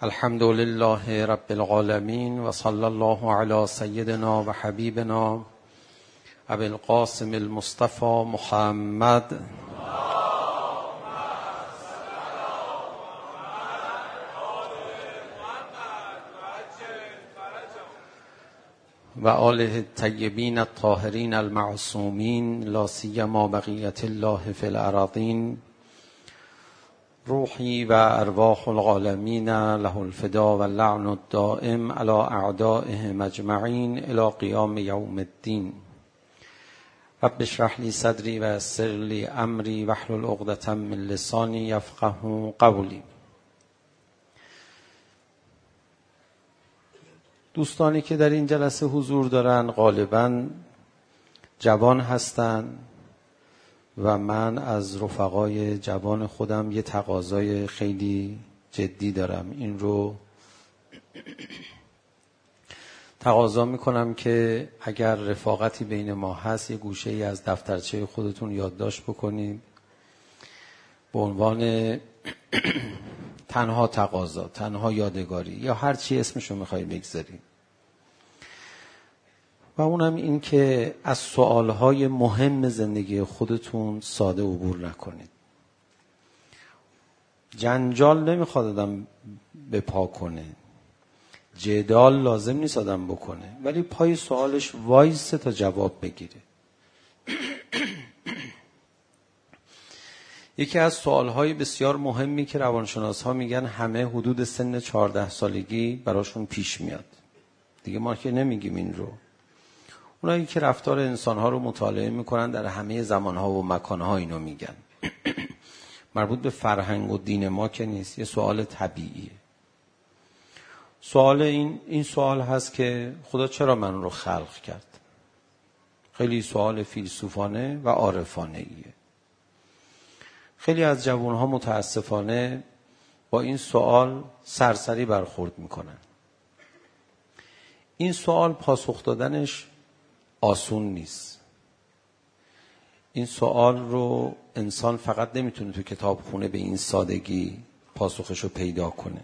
الحمد لله رب العالمين و صلی الله علی سیدنا و حبیبنا ابی القاسم المصطفى محمد و آله الطیبین الطاهرین المعصومین لا سیما بقیة الله فی الأراضین. روحی و ارواح العالمین له الفدا و اللعن الدائم علی اعدائهم اجمعین الی قیام یوم الدین. رب اشرح لی صدری و یسر لی امری واحلل عقدة من لسانی یفقهوا قولی. دوستانی که در این جلسه حضور دارن غالباً جوان هستن و من از رفقای جوان خودم یه تقاضای خیلی جدی دارم. این رو تقاضا میکنم که اگر رفاقتی بین ما هست یه گوشه ای از دفترچه خودتون یادداشت بکنید به عنوان تنها تقاضا، تنها یادگاری یا هر چی اسمشو میخوایی بگذاری. و اونم این که از سوالهای مهم زندگی خودتون ساده عبور نکنید. جنجال نمیخواد آدم بپا کنه، جدال لازم نیست آدم بکنه، ولی پای سوالش وایسه تا جواب بگیره. یکی از سوالهای بسیار مهمی که روانشناس‌ها میگن همه حدود سن 14 سالگی براشون پیش میاد. دیگه ما که نمیگیم این رو. اونایی که رفتار انسان‌ها رو مطالعه میکنن در همه زمان‌ها و مکان‌ها اینو میگن. مربوط به فرهنگ و دین ما که نیست، یه سوال طبیعیه. سوال این سوال هست که خدا چرا من رو خلق کرد؟ خیلی سوال فیلسوفانه و عارفانه ایه. خیلی از جوان‌ها متاسفانه با این سوال سرسری برخورد میکنن. این سوال پاسخ دادنش آسون نیست. این سوال رو انسان فقط نمیتونه تو کتابخونه به این سادگی پاسخشو پیدا کنه.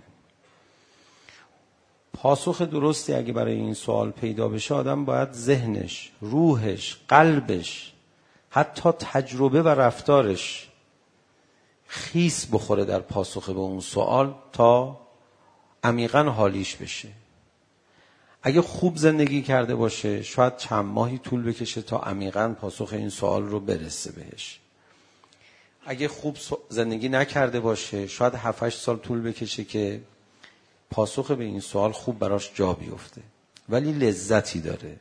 پاسخ درستی اگه برای این سوال پیدا بشه آدم باید ذهنش، روحش، قلبش، حتی تجربه و رفتارش خیس بخوره در پاسخ به اون سوال تا عمیقاً حالیش بشه. اگه خوب زندگی کرده باشه شاید چند ماهی طول بکشه تا عمیقاً پاسخ این سوال رو برسه بهش. اگه خوب زندگی نکرده باشه شاید 7-8 سال طول بکشه که پاسخ به این سوال خوب براش جا بیفته، ولی لذتی داره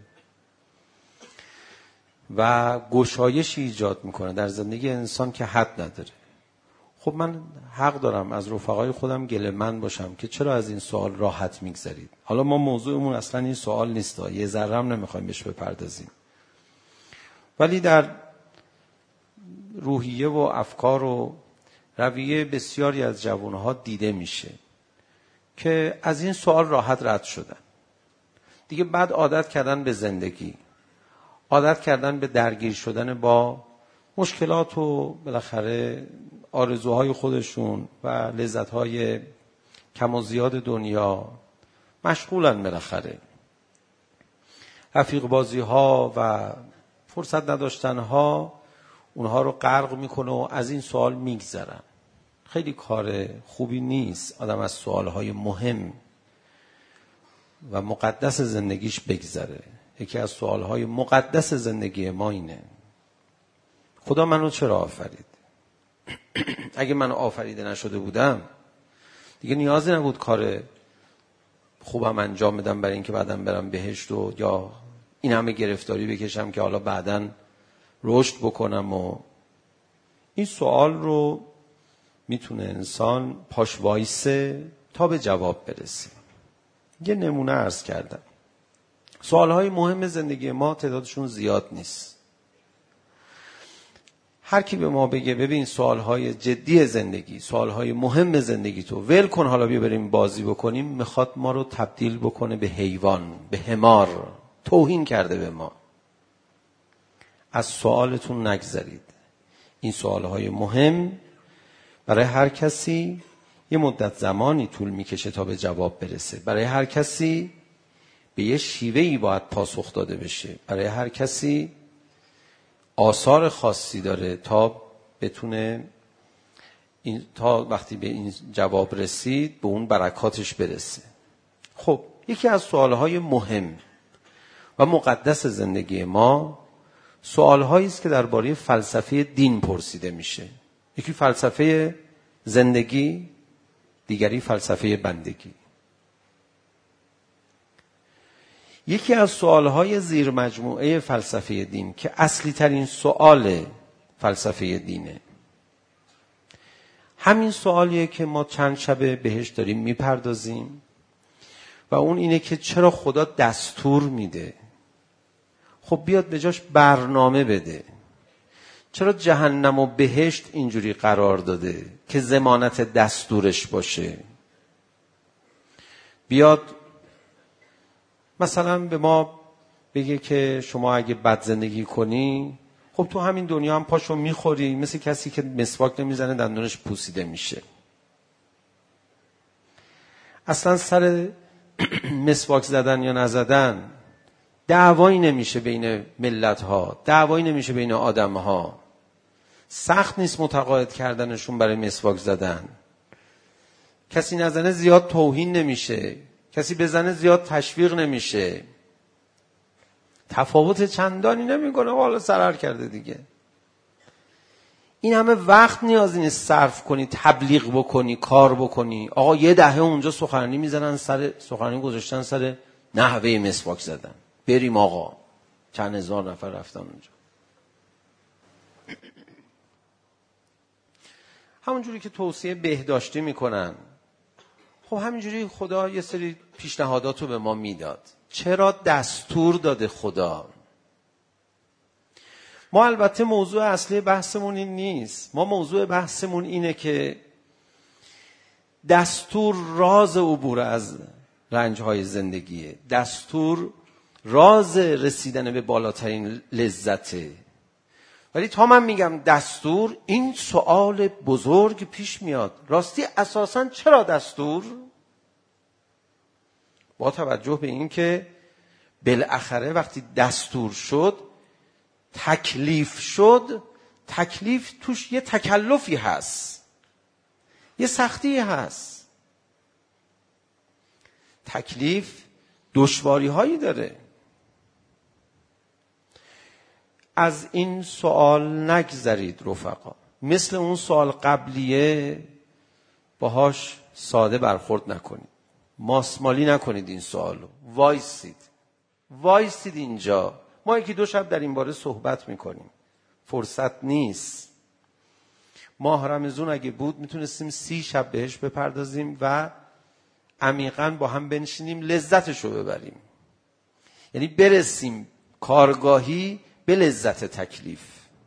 و گشایشی ایجاد میکنه در زندگی انسان که حد نداره. خب من حق دارم از رفقای خودم گله‌مند باشم که چرا از این سوال راحت میگذرید. حالا ما موضوعمون اصلا این سوال نیست، یه ذره هم نمیخوایم بهش بپردازیم، ولی در روحیه و افکار و رویه بسیاری از جوانها دیده میشه که از این سوال راحت رد شدن. دیگه بعد عادت کردن به زندگی، عادت کردن به درگیر شدن با مشکلات و بالاخره آرزوهای خودشون و لذتهای کم و زیاد دنیا. مشغولن بالاخره. رفیق بازی ها و فرصت نداشتن ها اونها رو غرق میکنه و از این سوال میگذرن. خیلی کار خوبی نیست آدم از سوالهای مهم و مقدس زندگیش بگذره. یکی از سوالهای مقدس زندگی ما اینه: خدا منو چرا آفرید؟ اگه من آفریده نشده بودم دیگه نیازی نبود کار خوبم انجام بدم برای اینکه بعدم برم بهشت و یا این همه گرفتاری بکشم که حالا بعدن رشد بکنم. و این سوال رو میتونه انسان پاش وایسه تا به جواب برسه. یه نمونه عرض کردم. سوالهای مهم زندگی ما تعدادشون زیاد نیست. هر کی به ما بگه ببین سوالهای جدی زندگی، سوالهای مهم زندگی تو ول کن، حالا بیا بریم بازی بکنیم، میخواد ما رو تبدیل بکنه به حیوان، به حمار. توهین کرده به ما. از سوالتون نگذرید. این سوالهای مهم برای هر کسی یه مدت زمانی طول میکشه تا به جواب برسه. برای هر کسی به یه شیوهی باید پاسخ داده بشه. برای هر کسی آثار خاصی داره تا بتونه تا وقتی به این جواب رسید به اون برکاتش برسه. خب یکی از سوالهای مهم و مقدس زندگی ما سوالهایی است که درباره فلسفه دین پرسیده میشه. یکی فلسفه زندگی، دیگری فلسفه بندگی. یکی از سوالهای زیر مجموعه فلسفه دین که اصلی ترین سوال فلسفه دینه، همین سوالیه که ما چند شبه بهش داریم میپردازیم و اون اینه که چرا خدا دستور میده؟ خب بیاد به جاش برنامه بده. چرا جهنم و بهشت اینجوری قرار داده که ضمانت دستورش باشه؟ بیاد مثلا به ما بگه که شما اگه بد زندگی کنی خب تو همین دنیا هم پاشو میخوری، مثل کسی که مسواک نمیزنه دندونش پوسیده میشه. اصلا سر مسواک زدن یا نزدن دعوایی نمیشه بین ملت ها، دعوایی نمیشه بین آدم ها. سخت نیست متقاعد کردنشون برای مسواک زدن. کسی نزنه زیاد توهین نمیشه، کسی بزنه زیاد تشویق نمیشه، تفاوت چندانی نمیکنه، حالا ضرر کرده دیگه. این همه وقت نیازی نیست صرف کنی، تبلیغ بکنی، کار بکنی. آقا یه دهه اونجا سخنرانی میزنن، سر سخنرانی گذاشتن سر نحوه مسواک زدن. بریم آقا، چند هزار نفر رفتن اونجا. همونجوری که توصیه بهداشتی میکنن، خب همینجوری خدا یه سری پیشنهاداتو به ما میداد. چرا دستور داده خدا؟ ما البته موضوع اصلی بحثمون این نیست. ما موضوع بحثمون اینه که دستور راز عبور از رنج‌های زندگیه. دستور راز رسیدن به بالاترین لذته. ولی تا من میگم دستور، این سوال بزرگ پیش میاد. راستی اساساً چرا دستور؟ با توجه به این که بالاخره وقتی دستور شد، تکلیف شد، تکلیف توش یه تکلفی هست، یه سختی هست. تکلیف دشواری هایی داره. از این سوال نگذرید رفقا. مثل اون سوال قبلیه باهاش ساده برخورد نکنید. ماسمالی نکنید این سوالو. وایسید اینجا. ما یکی دو شب در این باره صحبت میکنیم. فرصت نیست. ماه رمضان اگه بود میتونستیم 30 شب بهش بپردازیم و عمیقاً با هم بنشینیم لذتشو ببریم. یعنی برسیم کارگاهی به لذت تکلیف.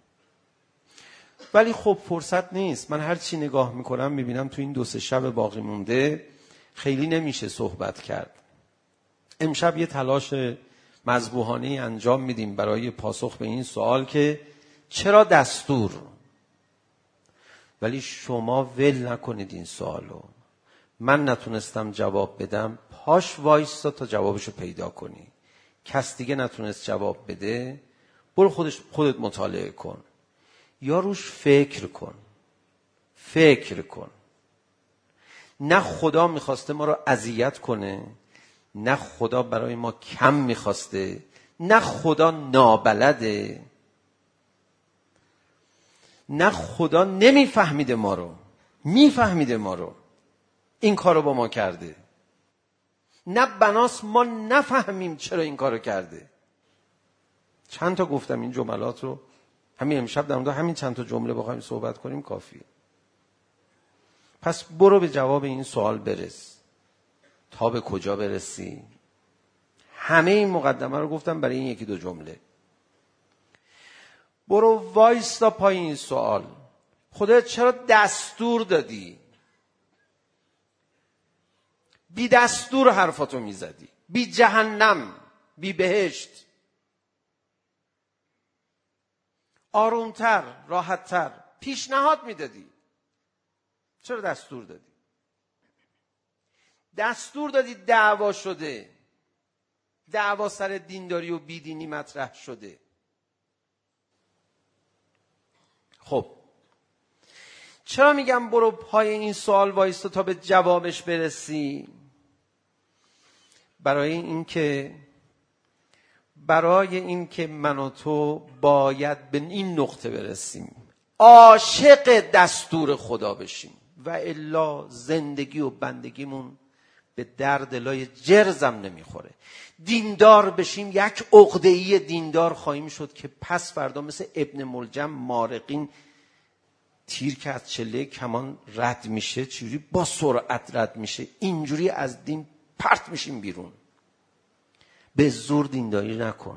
ولی خب فرصت نیست. من هر چی نگاه میکنم میبینم تو این 2-3 شب باقی مونده خیلی نمیشه صحبت کرد. امشب یه تلاش مذبوحانه انجام میدیم برای پاسخ به این سوال که چرا دستور؟ ولی شما ول نکنید این سوالو. من نتونستم جواب بدم، پاش وایستا تا جوابشو پیدا کنی. کس دیگه نتونست جواب بده، برو خودت مطالعه کن یا روش فکر کن. نه خدا میخواسته ما رو اذیت کنه، نه خدا برای ما کم میخواسته، نه خدا نابلده، نه خدا نمیفهمیده ما رو، میفهمیده ما رو، این کارو با ما کرده. نه بناس ما نفهمیم چرا این کارو کرده. چند تا گفتم این جملات رو، همین امشب در مورد همین چند تا جمله بخوایم صحبت کنیم کافیه. پس برو به جواب این سوال برس. تا به کجا برسی؟ همه این مقدمه رو گفتم برای این 1-2 جمله. برو وایستا پای این سوال. خدا چرا دستور دادی؟ بی دستور حرفاتو میزدی، بی جهنم، بی بهشت، آرومتر، راحتتر پیشنهاد میدادی. چرا دستور دادی؟ دستور دادی، دعوا شده، دعوا سر دینداری و بیدینی مطرح شده. خب چرا میگم برو پای این سوال وایستا تا به جوابش برسی؟ برای اینکه من و تو باید به این نقطه برسیم، عاشق دستور خدا بشیم، و الا زندگی و بندگیمون به درد لای جرزم نمیخوره. دیندار بشیم، یک عقده‌ای دیندار خواهیم شد که پس فردا مثل ابن ملجم مارقین تیر که از چله کمان رد میشه چجوری با سرعت رد میشه، اینجوری از دین پرت میشیم بیرون. به زور دینداری نکن.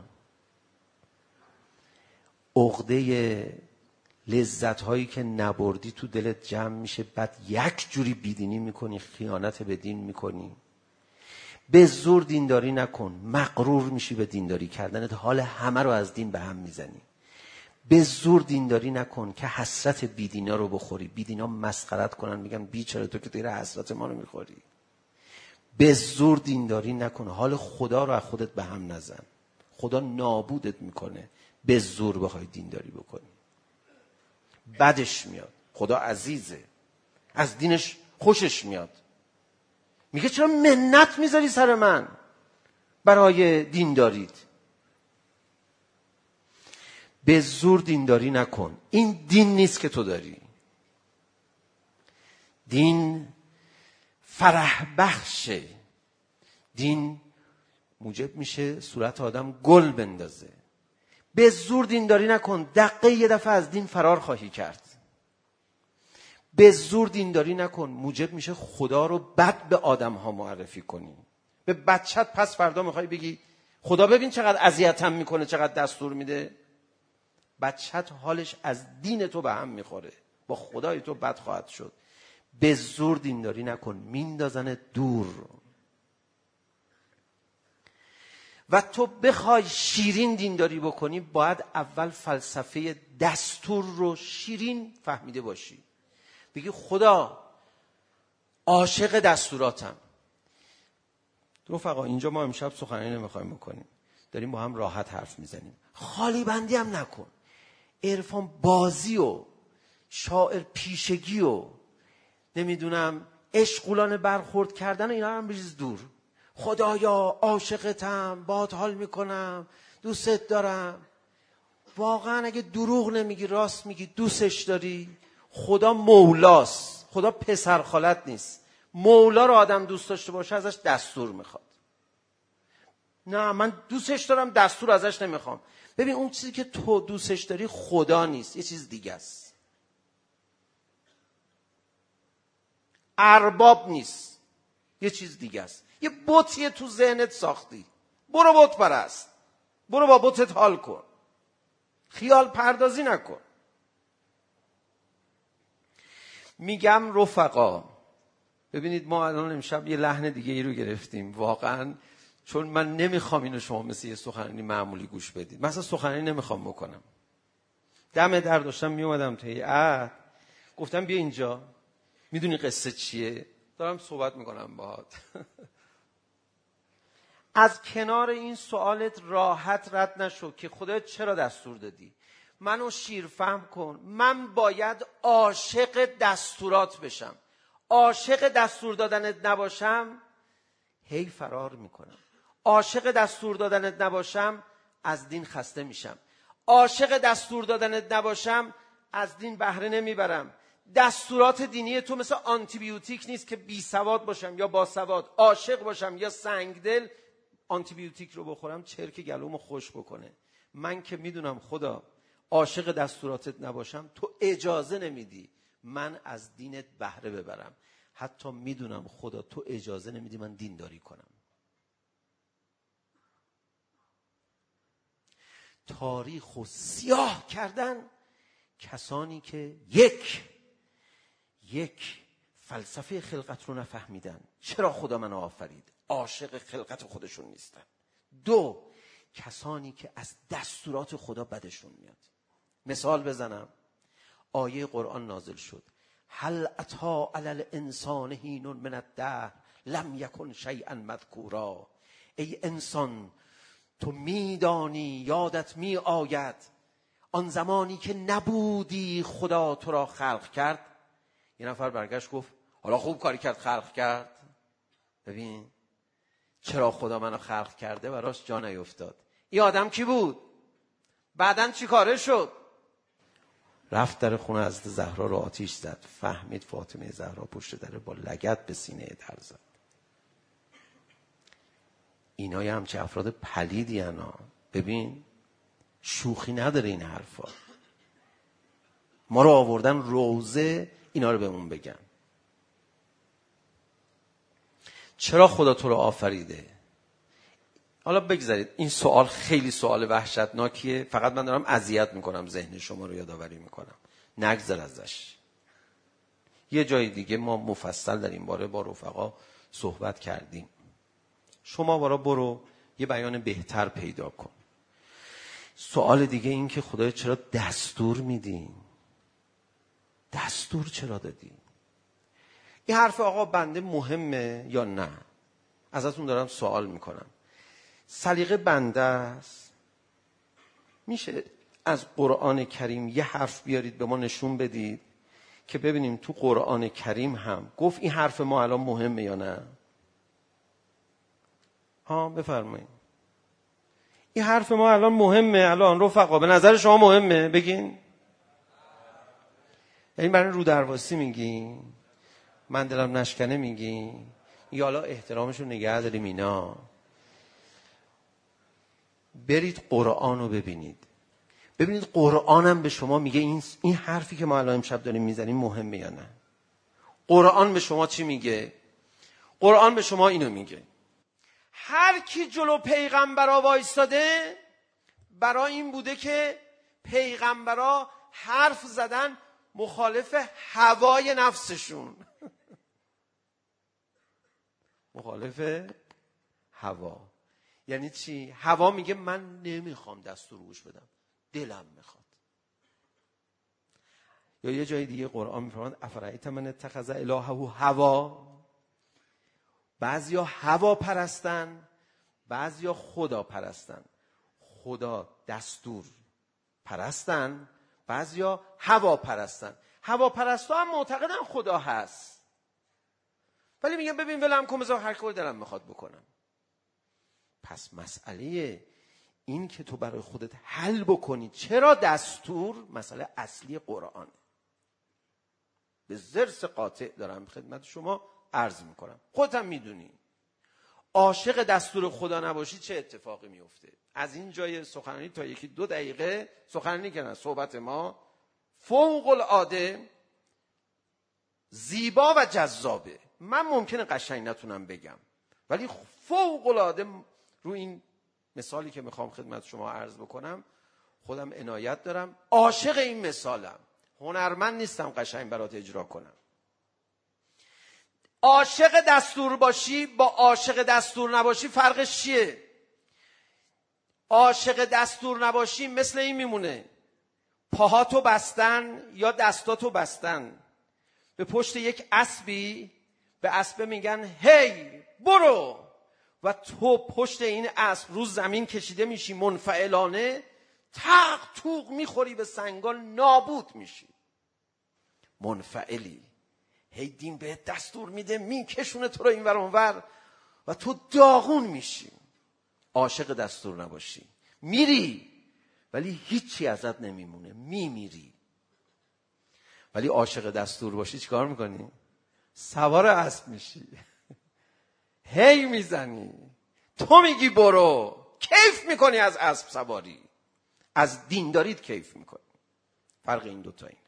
عقده لذت هایی که نبردی تو دلت جمع میشه، بعد یک جوری بیدینی میکنی، خیانت به دین میکنی. به زور دینداری نکن، مغرور میشی به دینداری کردنت، حال همه رو از دین به هم میزنی. به زور دینداری نکن که حسرت بیدینا رو بخوری، بیدینا مسخرت کنن میگن بیچاره تو که دیر حسرت ما رو میخوری. به زور دینداری نکن، حال خدا رو از خودت به هم نزن، خدا نابودت میکنه به زور بخوای دینداری بکنی. بدش میاد، خدا عزیزه، از دینش خوشش میاد. میگه چرا منت میذاری سر من برای دینداریت؟ به زور دینداری نکن، این دین نیست که تو داری. دین فرح بخشه، دین موجب میشه صورت آدم گل بندازه. به زور دینداری نکن، دقیقه یه دفعه از دین فرار خواهی کرد. به زور دینداری نکن، موجب میشه خدا رو بد به آدم ها معرفی کنی. به بچت پس فردا میخوای بگی خدا ببین چقدر اذیتم میکنه، چقدر دستور میده. بچت حالش از دین تو به هم میخوره، با خدای تو بد خواهد شد. به زور دینداری نکن، میندازن دور. و تو بخوای شیرین دینداری بکنی، باید اول فلسفه دستور رو شیرین فهمیده باشی. بگی خدا عاشق دستوراتم. رفقا اینجا ما امشب سخنرانی نمیخوایم بکنیم، داریم با هم راحت حرف میزنیم. خالی بندی هم نکن. عرفان بازی و شاعر پیشگی و نمیدونم عشقولانه برخورد کردن، اینا هم بریز دور. خدایا عاشقتم، باهات حال میکنم، دوستت دارم. واقعا اگه دروغ نمیگی راست میگی، دوستش داری. خدا مولاست، خدا پسر خالت نیست. مولا رو آدم دوست داشته باشه ازش دستور میخواد. نه من دوستش دارم، دستور ازش نمیخوام. ببین اون چیزی که تو دوستش داری خدا نیست، یه چیز دیگه است. ارباب نیست، یه چیز دیگه است. یه بتیه تو ذهنت ساختی، برو بت پرست، برو با بتت حال کن، خیال پردازی نکن. میگم رفقا، ببینید ما الان امشب یه لحن دیگه ای رو گرفتیم واقعا، چون من نمیخوام اینو شما مثل یه سخنرانی معمولی گوش بدید. مثلا سخنرانی نمیخوام بکنم. دم در داشتم میومدم توی عهد، گفتم بیا اینجا، میدونی قصه چیه؟ دارم صحبت میکنم باهات. از کنار این سوالت راحت رد نشو که خدا چرا دستور دادی. منو شیرفهم کن. من باید عاشق دستورات بشم. عاشق دستور دادنت نباشم هی فرار میکنم. عاشق دستور دادنت نباشم از دین خسته میشم. عاشق دستور دادنت نباشم از دین بهره نمیبرم. دستورات دینی تو مثل آنتی بیوتیک نیست که بی سواد باشم یا با سواد، عاشق باشم یا سنگدل، آنتی بیوتیک رو بخورم چرک گلومو خوش بکنه. من که میدونم خدا عاشق دستوراتت نباشم، تو اجازه نمیدی من از دینت بهره ببرم. حتی میدونم خدا تو اجازه نمیدی من دینداری کنم. تاریخ و سیاه کردن کسانی که یک فلسفه خلقت رو نفهمیدن. چرا خدا منو آفرید؟ عاشق خلقت خودشون نیستن. 2 کسانی که از دستورات خدا بدشون میاد. مثال بزنم، آیه قرآن نازل شد، هل اتی علی الانسان حین من الدهر لم یکن شیئا مذکورا. ای انسان تو میدانی، یادت می آید آن زمانی که نبودی خدا تو را خلق کرد. یه نفر برگشت گفت حالا خوب کاری کرد خلق کرد. ببین چرا خدا منو خلق کرده براش جا نیفتاد. این آدم کی بود؟ بعدن چی کاره شد؟ رفت در خونه حضرت زهرا رو آتیش زد. فهمید فاطمه زهرا پشت در با لگد به سینه در زد. اینای همچه افراد پلیدی هستن. ببین شوخی نداره این حرفا. ما رو آوردن روزه اینا رو بهمون بگن. چرا خدا تو رو آفریده؟ حالا بگذارید این سوال خیلی سوال وحشتناکیه، فقط من دارم اذیت میکنم، ذهن شما رو یادآوری میکنم، نگذر ازش. یه جای دیگه ما مفصل در این باره با رفقا صحبت کردیم. شما برو یه بیان بهتر پیدا کن. سوال دیگه این که خدایا چرا دستور میدین؟ دستور چرا دادی؟ این حرف آقا بنده مهمه یا نه؟ ازتون دارم سوال میکنم. سلیقه بنده است. میشه از قرآن کریم یه حرف بیارید به ما نشون بدید که ببینیم تو قرآن کریم هم گفت این حرف ما الان مهمه یا نه؟ بفرمایید. این حرف ما الان مهمه؟ الان رفقا به نظر شما مهمه؟ بگین. این برای رو درواسی میگی؟ من دلم نشکنه میگی؟ یا حالا احترامشو نگه داریم اینا؟ برید قرآن رو ببینید قرآنم به شما میگه این حرفی که ما الان امشب داریم میزنیم مهمه یا نه؟ قرآن به شما چی میگه؟ قرآن به شما اینو میگه هر کی جلو پیغمبرا وایستاده برای این بوده که پیغمبرا حرف زدن مخالف هوای نفسشون. مخالف هوا یعنی چی؟ هوا میگه من نمیخوام دستور گوش بدم، دلم میخواد. یا یه جای دیگه قرآن میفرماید افرایت من اتخذ الهه هوا. بعضیا هوا پرستن، بعضیا خدا پرستن. خدا دستور پرستن، بعضیا هوا پرستن. هوا پرستا هم معتقدن خدا هست، ولی میگن ببین ولم کن بذار هر کاری دلم میخواد بکنم. پس مسئله این که تو برای خودت حل بکنی چرا دستور، مسئله اصلی قرآنه. به ضرس قاطع دارم خدمت شما عرض میکنم. خودت هم میدونی عاشق دستور خدا نباشی چه اتفاقی میفته. از این جای سخنرانی تا 1-2 دقیقه سخنرانی کردن. صحبت ما فوق العاده زیبا و جذابه. من ممکنه قشنگ نتونم بگم، ولی فوق العاده رو این مثالی که میخوام خدمت شما عرض بکنم خودم عنایت دارم. عاشق این مثالم. هنرمند نیستم قشنگ برات اجرا کنم. عاشق دستور باشی با عاشق دستور نباشی فرقش چیه؟ عاشق دستور نباشی مثل این میمونه پاهاتو بستن یا دستاتو بستن به پشت یک اسبی، به اسب میگن هی برو، و تو پشت این اسب رو زمین کشیده میشی منفعلانه، تق توق میخوری به سنگال، نابود میشی. منفعلی. هی دین بهت دستور میده میکشونه تو رو این ور اون ور و تو داغون میشی. عاشق دستور نباشی میری ولی هیچی ازت نمیمونه، میمیری. ولی عاشق دستور باشی چیکار میکنی؟ سوار اسب میشی، هی میزنی، تو میگی برو، کیف میکنی از اسب سواری، از دینداریت کیف میکنی. فرق این دوتا این.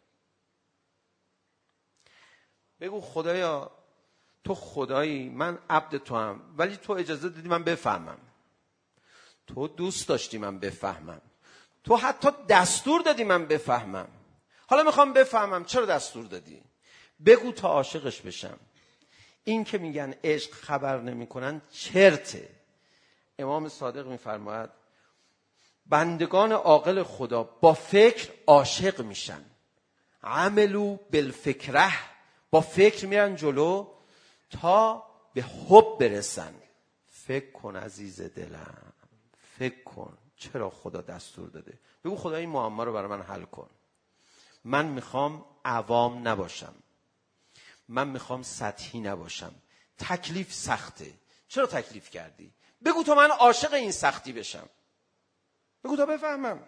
بگو خدایا تو خدایی، من عبد تو هم، ولی تو اجازه دادی من بفهمم، تو دوست داشتی من بفهمم، تو حتی دستور دادی من بفهمم. حالا میخوام بفهمم چرا دستور دادی. بگو تا عاشقش بشم. این که میگن عشق خبر نمیکنن چرته. امام صادق میفرماید بندگان عاقل خدا با فکر عاشق میشن. عملو بالفکره، با فکر میرن جلو تا به حب برسن. فکر کن عزیز دلم، فکر کن چرا خدا دستور داده. بگو خدا این معما رو برای من حل کن. من میخوام عوام نباشم، من میخوام سطحی نباشم. تکلیف سخته. چرا تکلیف کردی؟ بگو تا من عاشق این سختی بشم. بگو تا بفهمم.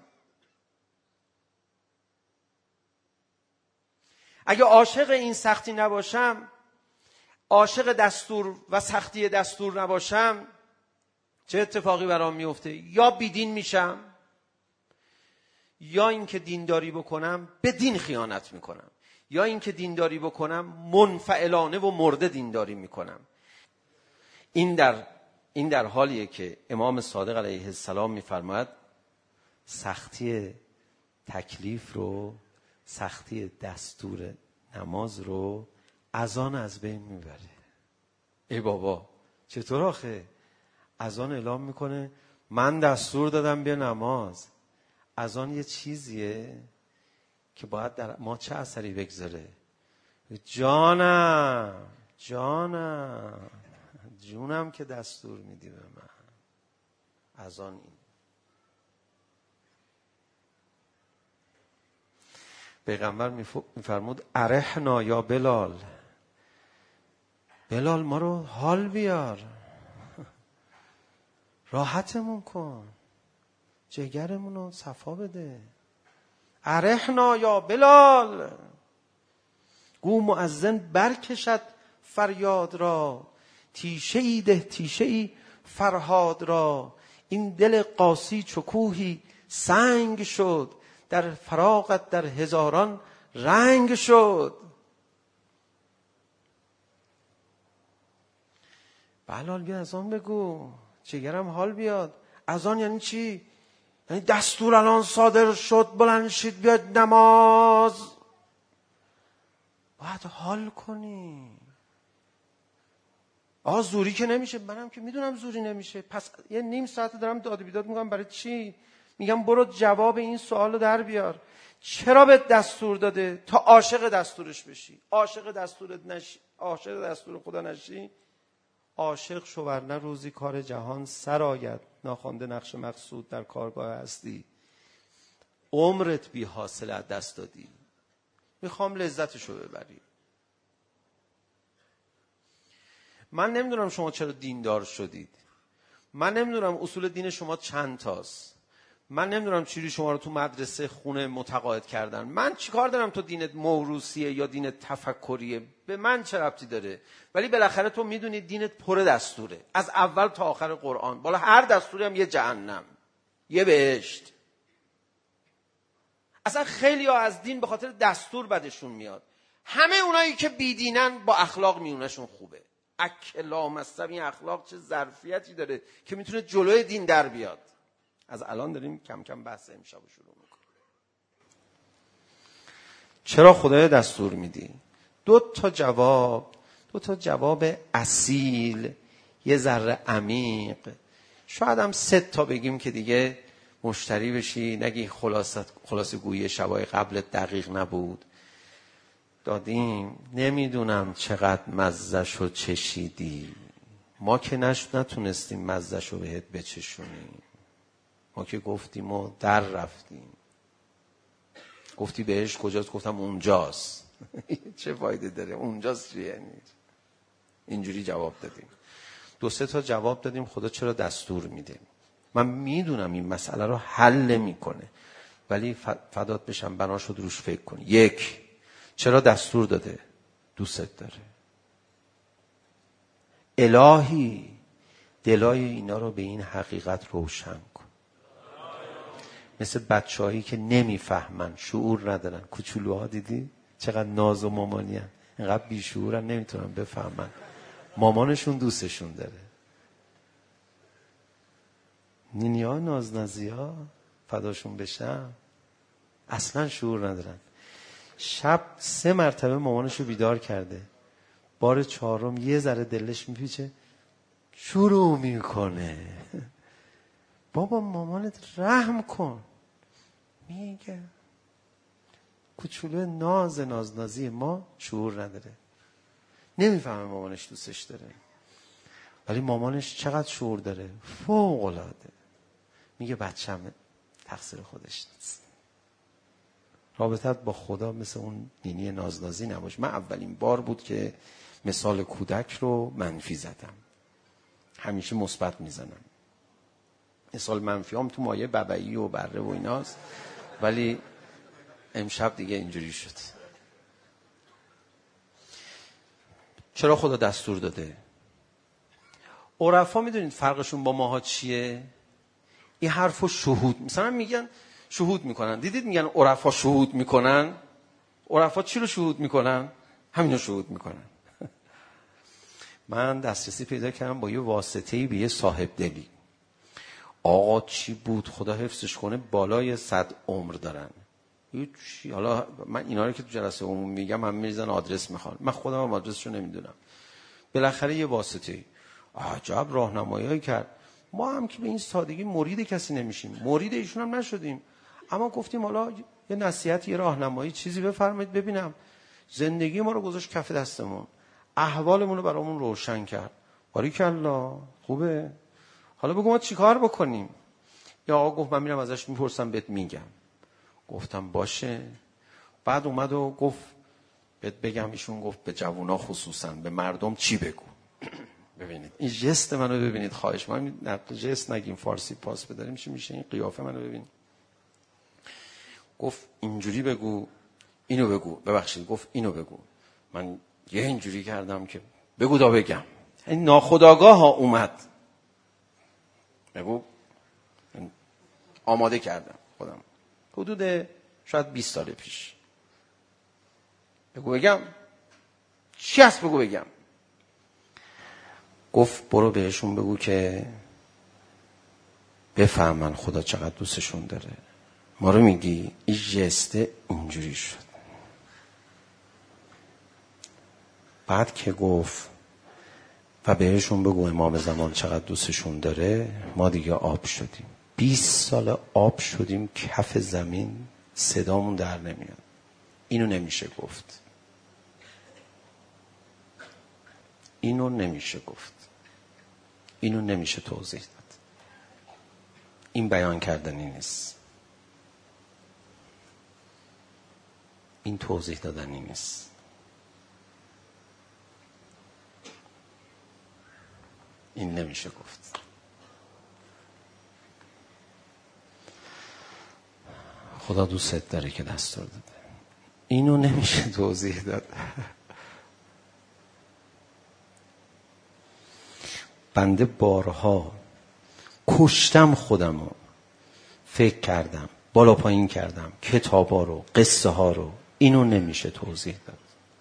اگه عاشق این سختی نباشم، عاشق دستور و سختی دستور نباشم، چه اتفاقی برام میفته؟ یا بیدین میشم، یا اینکه دینداری بکنم به دین خیانت میکنم، یا اینکه دینداری بکنم منفعلانه و مرده دینداری میکنم. این در حالیه که امام صادق علیه السلام میفرماید سختی تکلیف رو، سختی دستور نماز رو اذان از بین میبره. ای بابا چطور آخه؟ اذان اعلام میکنه من دستور دادم بیا نماز. اذان یه چیزیه که باید در ما چه اثری بگذاره. جانم جونم که دستور میدی به من. اذان این. پیغمبر میفرمود ارحنا یا بلال، بلال ما رو حال بیار، راحتمون کن، جگرمون رو صفا بده. ارحنا یا بلال، گو مؤذن برکشد فریاد را، تیشه ای ده تیشه ای فرهاد را. این دل قاسی چو کوهی سنگ شد، در فراقت در هزاران رنگ شد. بلال بیا اذان بگو، جگرم حال بیاد. اذان یعنی چی؟ یعنی دستور الان صادر شد بلند شید بیاد نماز. باید حال کنی. زوری که نمیشه. منم که میدونم زوری نمیشه. پس یه نیم ساعت دارم داد و بیداد میگم برای چی؟ میگم برو جواب این سوال رو در بیار. چرا بهت دستور داده؟ تا عاشق دستورش بشی. عاشق دستور خدا نشی، عاشق شو ورنه روزی کار جهان سر آید. ناخوانده نقش مقصود در کارگاه هستی. عمرت بی حاصل از دست دادی. میخوام لذتشو ببری. من نمیدونم شما چرا دیندار شدید. من نمیدونم اصول دین شما چند تاست. من نمیدونم چیزی شما رو تو مدرسه خونه متقاعد کردن. من چیکار دارم تو دینت موروثیه یا دینت تفکریه؟ به من چه ربطی داره؟ ولی بالاخره تو میدونی دینت پر دستوره، از اول تا آخر قرآن. بالا هر دستوری هم یه جهنم، یه بهشت. اصلا خیلی ها از دین به خاطر دستور بدشون میاد. همه اونایی که بیدینن با اخلاق میونشون خوبه. اکلا مستم این اخلاق چه ظرفیتی داره که میتونه جلوی دین در بیاد. از الان داریم کم کم بحث امشب رو شروع میکنیم. چرا خدای دستور میدی؟ دو تا جواب اصیل، یه ذره عمیق. شاید هم 3 تا بگیم که دیگه مشتری بشی، نگی خلاصه گویی شبای قبل دقیق نبود. دادیم نمیدونم چقدر مزه‌شو چشیدی. ما که نتونستیم مزه‌شو بهت بچشونیم. ما که گفتیم و در رفتیم. گفتی بهش کجاست؟ گفتم اونجاست. چه فایده داره؟ اونجاست چیه؟ یعنی اینجوری جواب دادیم. 2-3 تا جواب دادیم خدا چرا دستور میده. من میدونم این مسئله رو حل میکنه، ولی فدات بشم بنا شد روش فکر کنی. 1. چرا دستور داده؟ دوست داره. الهی دلای اینا رو به این حقیقت روشن کن. مثل بچه‌هایی که نمیفهمن، شعور ندارن. کوچولوها دیدی چقدر ناز و مامانی هن. اینقدر بیشعورن نمیتونن بفهمن مامانشون دوستشون داره. نینیا نازنازیا فداشون بشم اصلا شعور ندارن. شب 3 مرتبه مامانشو بیدار کرده، بار 4م یه ذره دلش میپیچه، شروع میکنه بابا مامانت رحم کن. میگه کوچولو نازنازی ما شعور نداره، نمیفهمه مامانش دوستش داره. ولی مامانش چقدر شعور داره، فوق العاده. میگه بچه‌م تقصیر خودش نیست. رابطت با خدا مثل اون نینی نازنازی نباش. من اولین بار بود که مثال کودک رو منفی زدم. همیشه مثبت میزنم. مثال منفی هم تو مایه ببعی و بره و ایناست، ولی امشب دیگه اینجوری شد. چرا خدا دستور داده؟ عرفا میدونید فرقشون با ماها چیه؟ این حرفو شهود، مثلا میگن شهود میکنن. دیدید میگن عرفا شهود میکنن؟ عرفا چی رو شهود میکنن؟ همینو شهود میکنن. من دسترسی پیدا کردم با یه واسطه‌ای به یه صاحب دلی. آقا چی بود خدا حفظش کنه، بالای 100 عمر دارن. حالا من اینا رو که تو جلسه عمومی میگم هم میریزن آدرس میخوان، من خودم هم آدرسشو نمیدونم. بالاخره یه واسطه‌ای عجب راهنمایی کرد. ما هم که به این سادگی مرید کسی نمیشیم، مرید ایشون هم نشدیم، اما گفتیم حالا یه نصیحت، یه راهنمایی، چیزی بفرمایید ببینم. زندگی ما رو گذاشت کف دستمون، احوالمون رو برامون روشن کرد. باریکلا خوبه، حالا بگو ما چیکار بکنیم. یا آقا گفت من میرم ازش میپرسم بهت میگم. گفتم باشه. بعد اومد و گفت بهت بگم. ایشون گفت به جوونا خصوصا به مردم چی بگو. ببینید این جست منو ببینید، خواهش من نقل جست نگیم، فارسی پاس بداریم چی میشه. این قیافه منو ببین. گفت اینجوری بگو، اینو بگو. ببخشید گفت اینو بگو. من یه اینجوری کردم که بگو دا بگم. این ناخودآگاه ها اومد. بگو آماده کردم خودم حدود شاید 20 سال پیش. بگو بگم چی هست؟ بگو بگم. گفت برو بهشون بگو که بفهمن خدا چقدر دوستشون داره. ما رو میگی این جسته اینجوری شد. بعد که گفت و بهشون بگو امام زمان چقدر دوستشون داره، ما دیگه آب شدیم. 20 سال آب شدیم کف زمین، صدامون در نمیاد. اینو نمیشه گفت، اینو نمیشه گفت، اینو نمیشه توضیح داد. این بیان کردنی نیست، این توضیح دادنی نیست. این نمیشه گفت. خدا دوست داره که دستور داده. اینو نمیشه توضیح داد. بنده بارها کشتم خودمو، فکر کردم، بالا پایین کردم، کتابا رو، قصه ها رو. اینو نمیشه توضیح داد.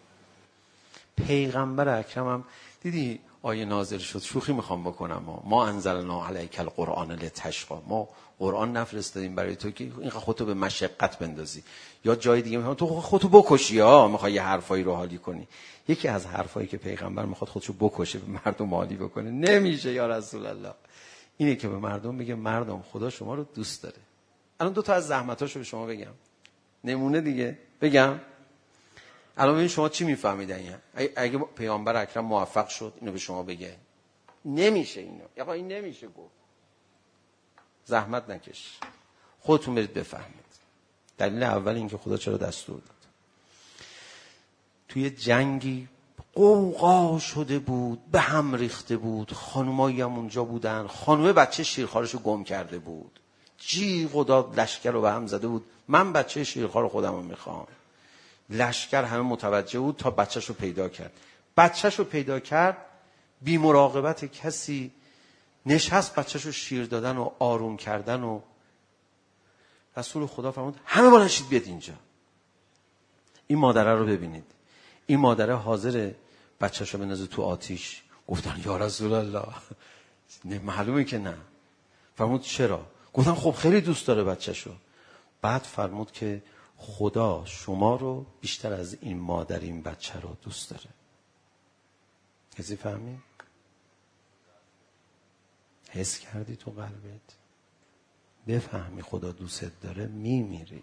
پیغمبر اکرمم دیدی آیه نازل شد، شوخی میخوام بکنم، ما انزلنا علیک القرآن لتشقی، ما قرآن نفرستادیم برای تو که این خودتو به مشقت بندازی یا جای دیگه میخوام تو خودتو بکشی، ها میخوای یه حرفایی رو حالی کنی. یکی از حرفایی که پیغمبر میخواد خودشو بکشه به مردم حالی بکنه نمیشه یا رسول الله، اینه که به مردم میگه مردم خدا شما رو دوست داره. الان 2 تا از زحمتاشو به شما بگم، نمونه دیگه بگم. الان ببین شما چی میفهمید این؟ اگه پیامبر اکرم موفق شد اینو به شما بگه، نمیشه اینو، آقا این نمیشه گفت. زحمت نکش، خودتون برید بفهمید. دلیل اول این که خدا چرا دستور داد. توی جنگی قوقا شده بود، به هم ریخته بود، خانمایی هم اونجا بودن، خانومه بچه شیرخوارشو گم کرده بود، جیغ و داد، لشکر رو به هم زده بود، من بچه شیرخوار خودم رو میخوام. لشکر همه متوجه بود تا بچه‌شو پیدا کرد. بچه‌شو پیدا کرد، بی مراقبت کسی نشست بچه‌شو شیر دادن و آروم کردن و رسول خدا فرمود همه بلند شید بیاد اینجا. این مادره رو ببینید. این مادره حاضر بچه‌شو بندازه تو آتیش. گفتن یا رسول الله نه، معلومه که نه. فرمود چرا؟ گفتن خب خیلی دوست داره بچه‌شو. بعد فرمود که خدا شما رو بیشتر از این مادر این بچه رو دوست داره. کسی فهمید؟ حس کردی تو قلبت؟ بفهمی خدا دوست داره میمیری.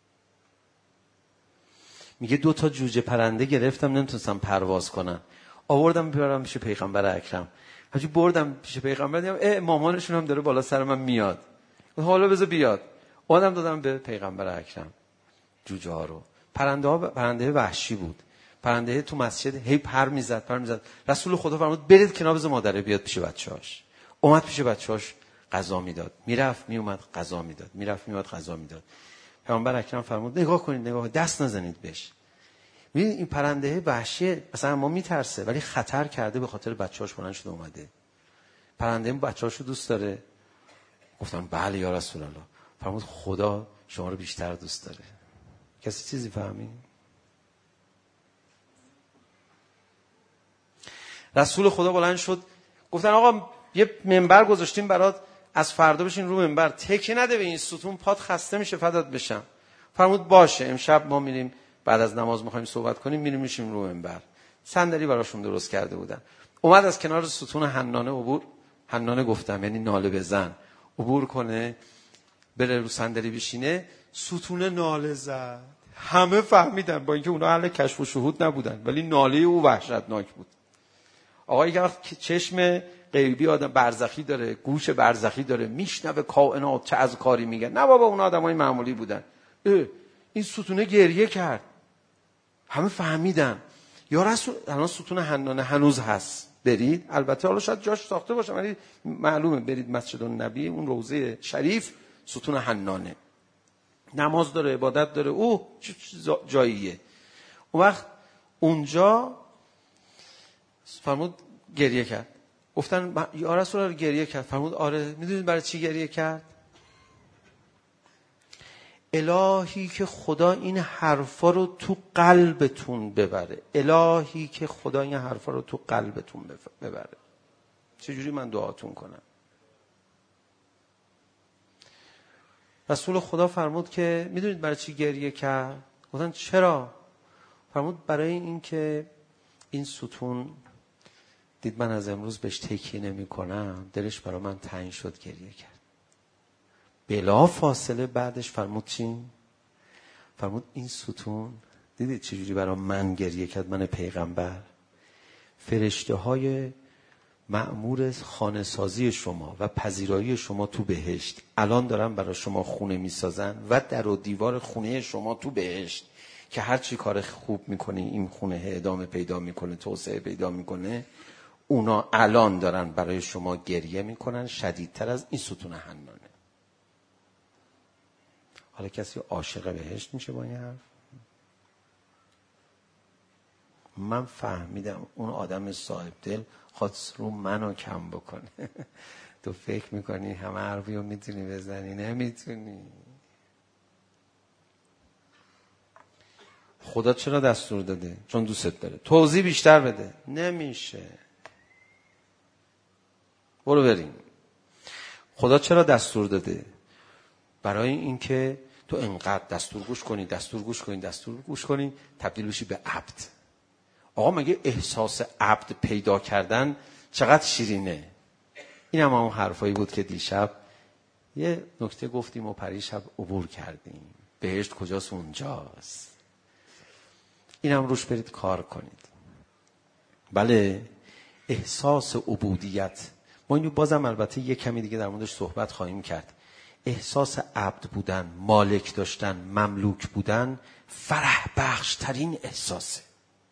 میگه 2 تا جوجه پرنده گرفتم نمیتونستم پرواز کنن. آوردم بیارم پیش پیغمبر اکرم. حاجی بردم پیش پیغمبر، دیدم مامانشون هم داره بالا سر من میاد، حالا بذار بیاد. آدم دادم به پیغمبر اکرم جوجه ها رو. پرنده وحشی بود، پرنده تو مسجد هی پر میزد. رسول خدا فرمود برید کنار، بذار مادره بیاد پیش بچه‌هاش. اومد پیش بچه‌هاش غذا میداد، میرفت میومد غذا میداد، میرفت میومد غذا میداد. پیغمبر اکرم فرمود نگاه کنید، دست نزنید بهش. ببین این پرنده وحشی مثلا ما میترسه، ولی خطر کرده به خاطر بچه‌هاش بلند شده اومده. پرنده بچه‌هاشو دوست داره. گفتم بله یا رسول الله. فرمود خدا شما رو بیشتر دوست داره. کسی چیزی فهمید؟ رسول خدا بلند شد، گفتن آقا یه منبر گذاشتیم برات، از فردا بشین رو منبر، تکیه نده به این ستون، پات خسته میشه فدات بشم. فرمود باشه، امشب ما میریم بعد از نماز میخوایم صحبت کنیم، میریم میشیم رو منبر. صندلی براشون درست کرده بودن. اومد از کنار ستون حنانه گفتم یعنی ناله بزن، عبور کنه بره رو صندلی بشینه. ستون ناله زد، همه فهمیدن، با اینکه اونا اهل کشف و شهود نبودن، ولی ناله او وحشتناک بود. آقا یه وقت چشم غیبی آدم برزخی داره، گوش برزخی داره، میشنوه کائنات چه از کاری میگن. نه بابا، اونا آدمای معمولی بودن. این ستونه گریه کرد، همه فهمیدن. یا رسول الان ستون حنانه هنوز هست، برید. البته حالا شاید جاش ساخته باشه، ولی معلومه برید مسجد النبی، اون روضه شریف، ستون حنانه نماز داره، عبادت داره. چه جاییه. اون وقت اونجا فرمود گریه کرد. گفتن یا رسول الله گریه کرد. فرمود آره. میدونید برای چی گریه کرد؟ الهی که خدا این حرفا رو تو قلبتون ببره. الهی که خدا این حرفا رو تو قلبتون ببره. چجوری من دعاتون کنم؟ رسول خدا فرمود که میدونید برای چی گریه کرد؟ گفتن چرا؟ فرمود برای این که این ستون دید من از امروز بهش تکیه نمی کنم، دلش برای من تنگ شد، گریه کرد. بلا فاصله بعدش فرمود چی؟ فرمود این ستون دیدید چجوری برای من گریه کرد، من پیغمبر. فرشته های مأمور خانه سازی شما و پذیرایی شما تو بهشت الان دارن برای شما خونه میسازن و در و دیوار خونه شما تو بهشت که هر چی کار خوب میکنی این خونه ادامه پیدا میکنه، توسعه پیدا میکنه. اونا الان دارن برای شما گریه میکنن شدیدتر از این ستون حنانه. حالا کسی عاشق بهشت میشه با این حرف؟ من فهمیدم اون آدم صاحب دل خواست رو منو کم بکنه. تو فکر میکنی همه حرفی رو میتونی بزنی؟ نمیتونی. خدا چرا دستور داده؟ چون دوستت داره. توضیح بیشتر بده. نمیشه. برو بریم. خدا چرا دستور داده؟ برای اینکه تو انقدر دستور گوش کنی تبدیل بشی به عبد. آقا مگه احساس عبد پیدا کردن چقدر شیرینه. این هم اون حرفایی بود که دیشب یه نکته گفتیم و پریشب عبور کردیم. بهشت کجاست؟ اونجاست. این هم روش برید کار کنید. بله، احساس عبودیت. ما اینو بازم البته یه کمی دیگه در موردش صحبت خواهیم کرد. احساس عبد بودن، مالک داشتن، مملوک بودن فرح بخش ترین احساسه.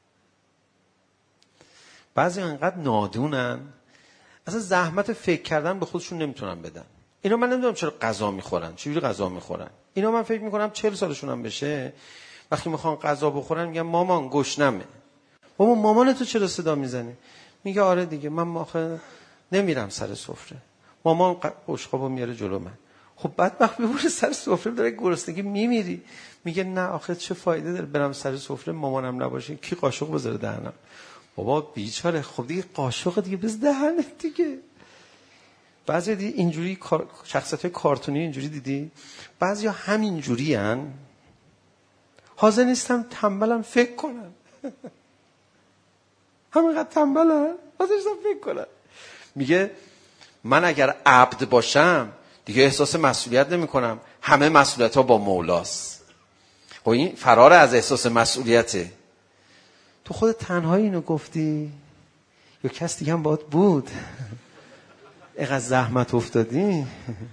بعضی انقدر نادونن اصلا زحمت فکر کردن به خودشون نمیتونن بدن. اینا من نمیدونم چرا غذا میخورن، چجوری غذا میخورن. اینا من فکر میکنم 40 سالشون هم بشه وقتی میخوان غذا بخورن میگن مامان گشنمه. بابا مامان تو چرا صدا میزنه؟ میگه آره دیگه من آخه نمیرم سر سفره. مامان بشقابو میاره جلو من. خب بعد وقت میبره سر سفره داره گرسنگی میمیری. میگه نه آخه چه فایده داره برم سر سفره مامانم نباشه کی قاشق بذاره دهنم. بابا بیچاره، خب دیگه قاشق دیگه بز دهنت دیگه. بعضی دیگه اینجوری شخصیت‌های کارتونی اینجوری دیدی؟ بعضیا همینجوری ان، حاضر نیستن تنبلن فکر کنن. همینقدر تنبلن حاضر نیستن فکر کنن. میگه من اگر عبد باشم دیگه احساس مسئولیت نمی کنم، همه مسئولیت ها با مولاست. خب این فرار از احساس مسئولیته. تو خود تنهایی اینو گفتی؟ یا کس دیگه هم باید بود؟ اینقدر زحمت افتادی.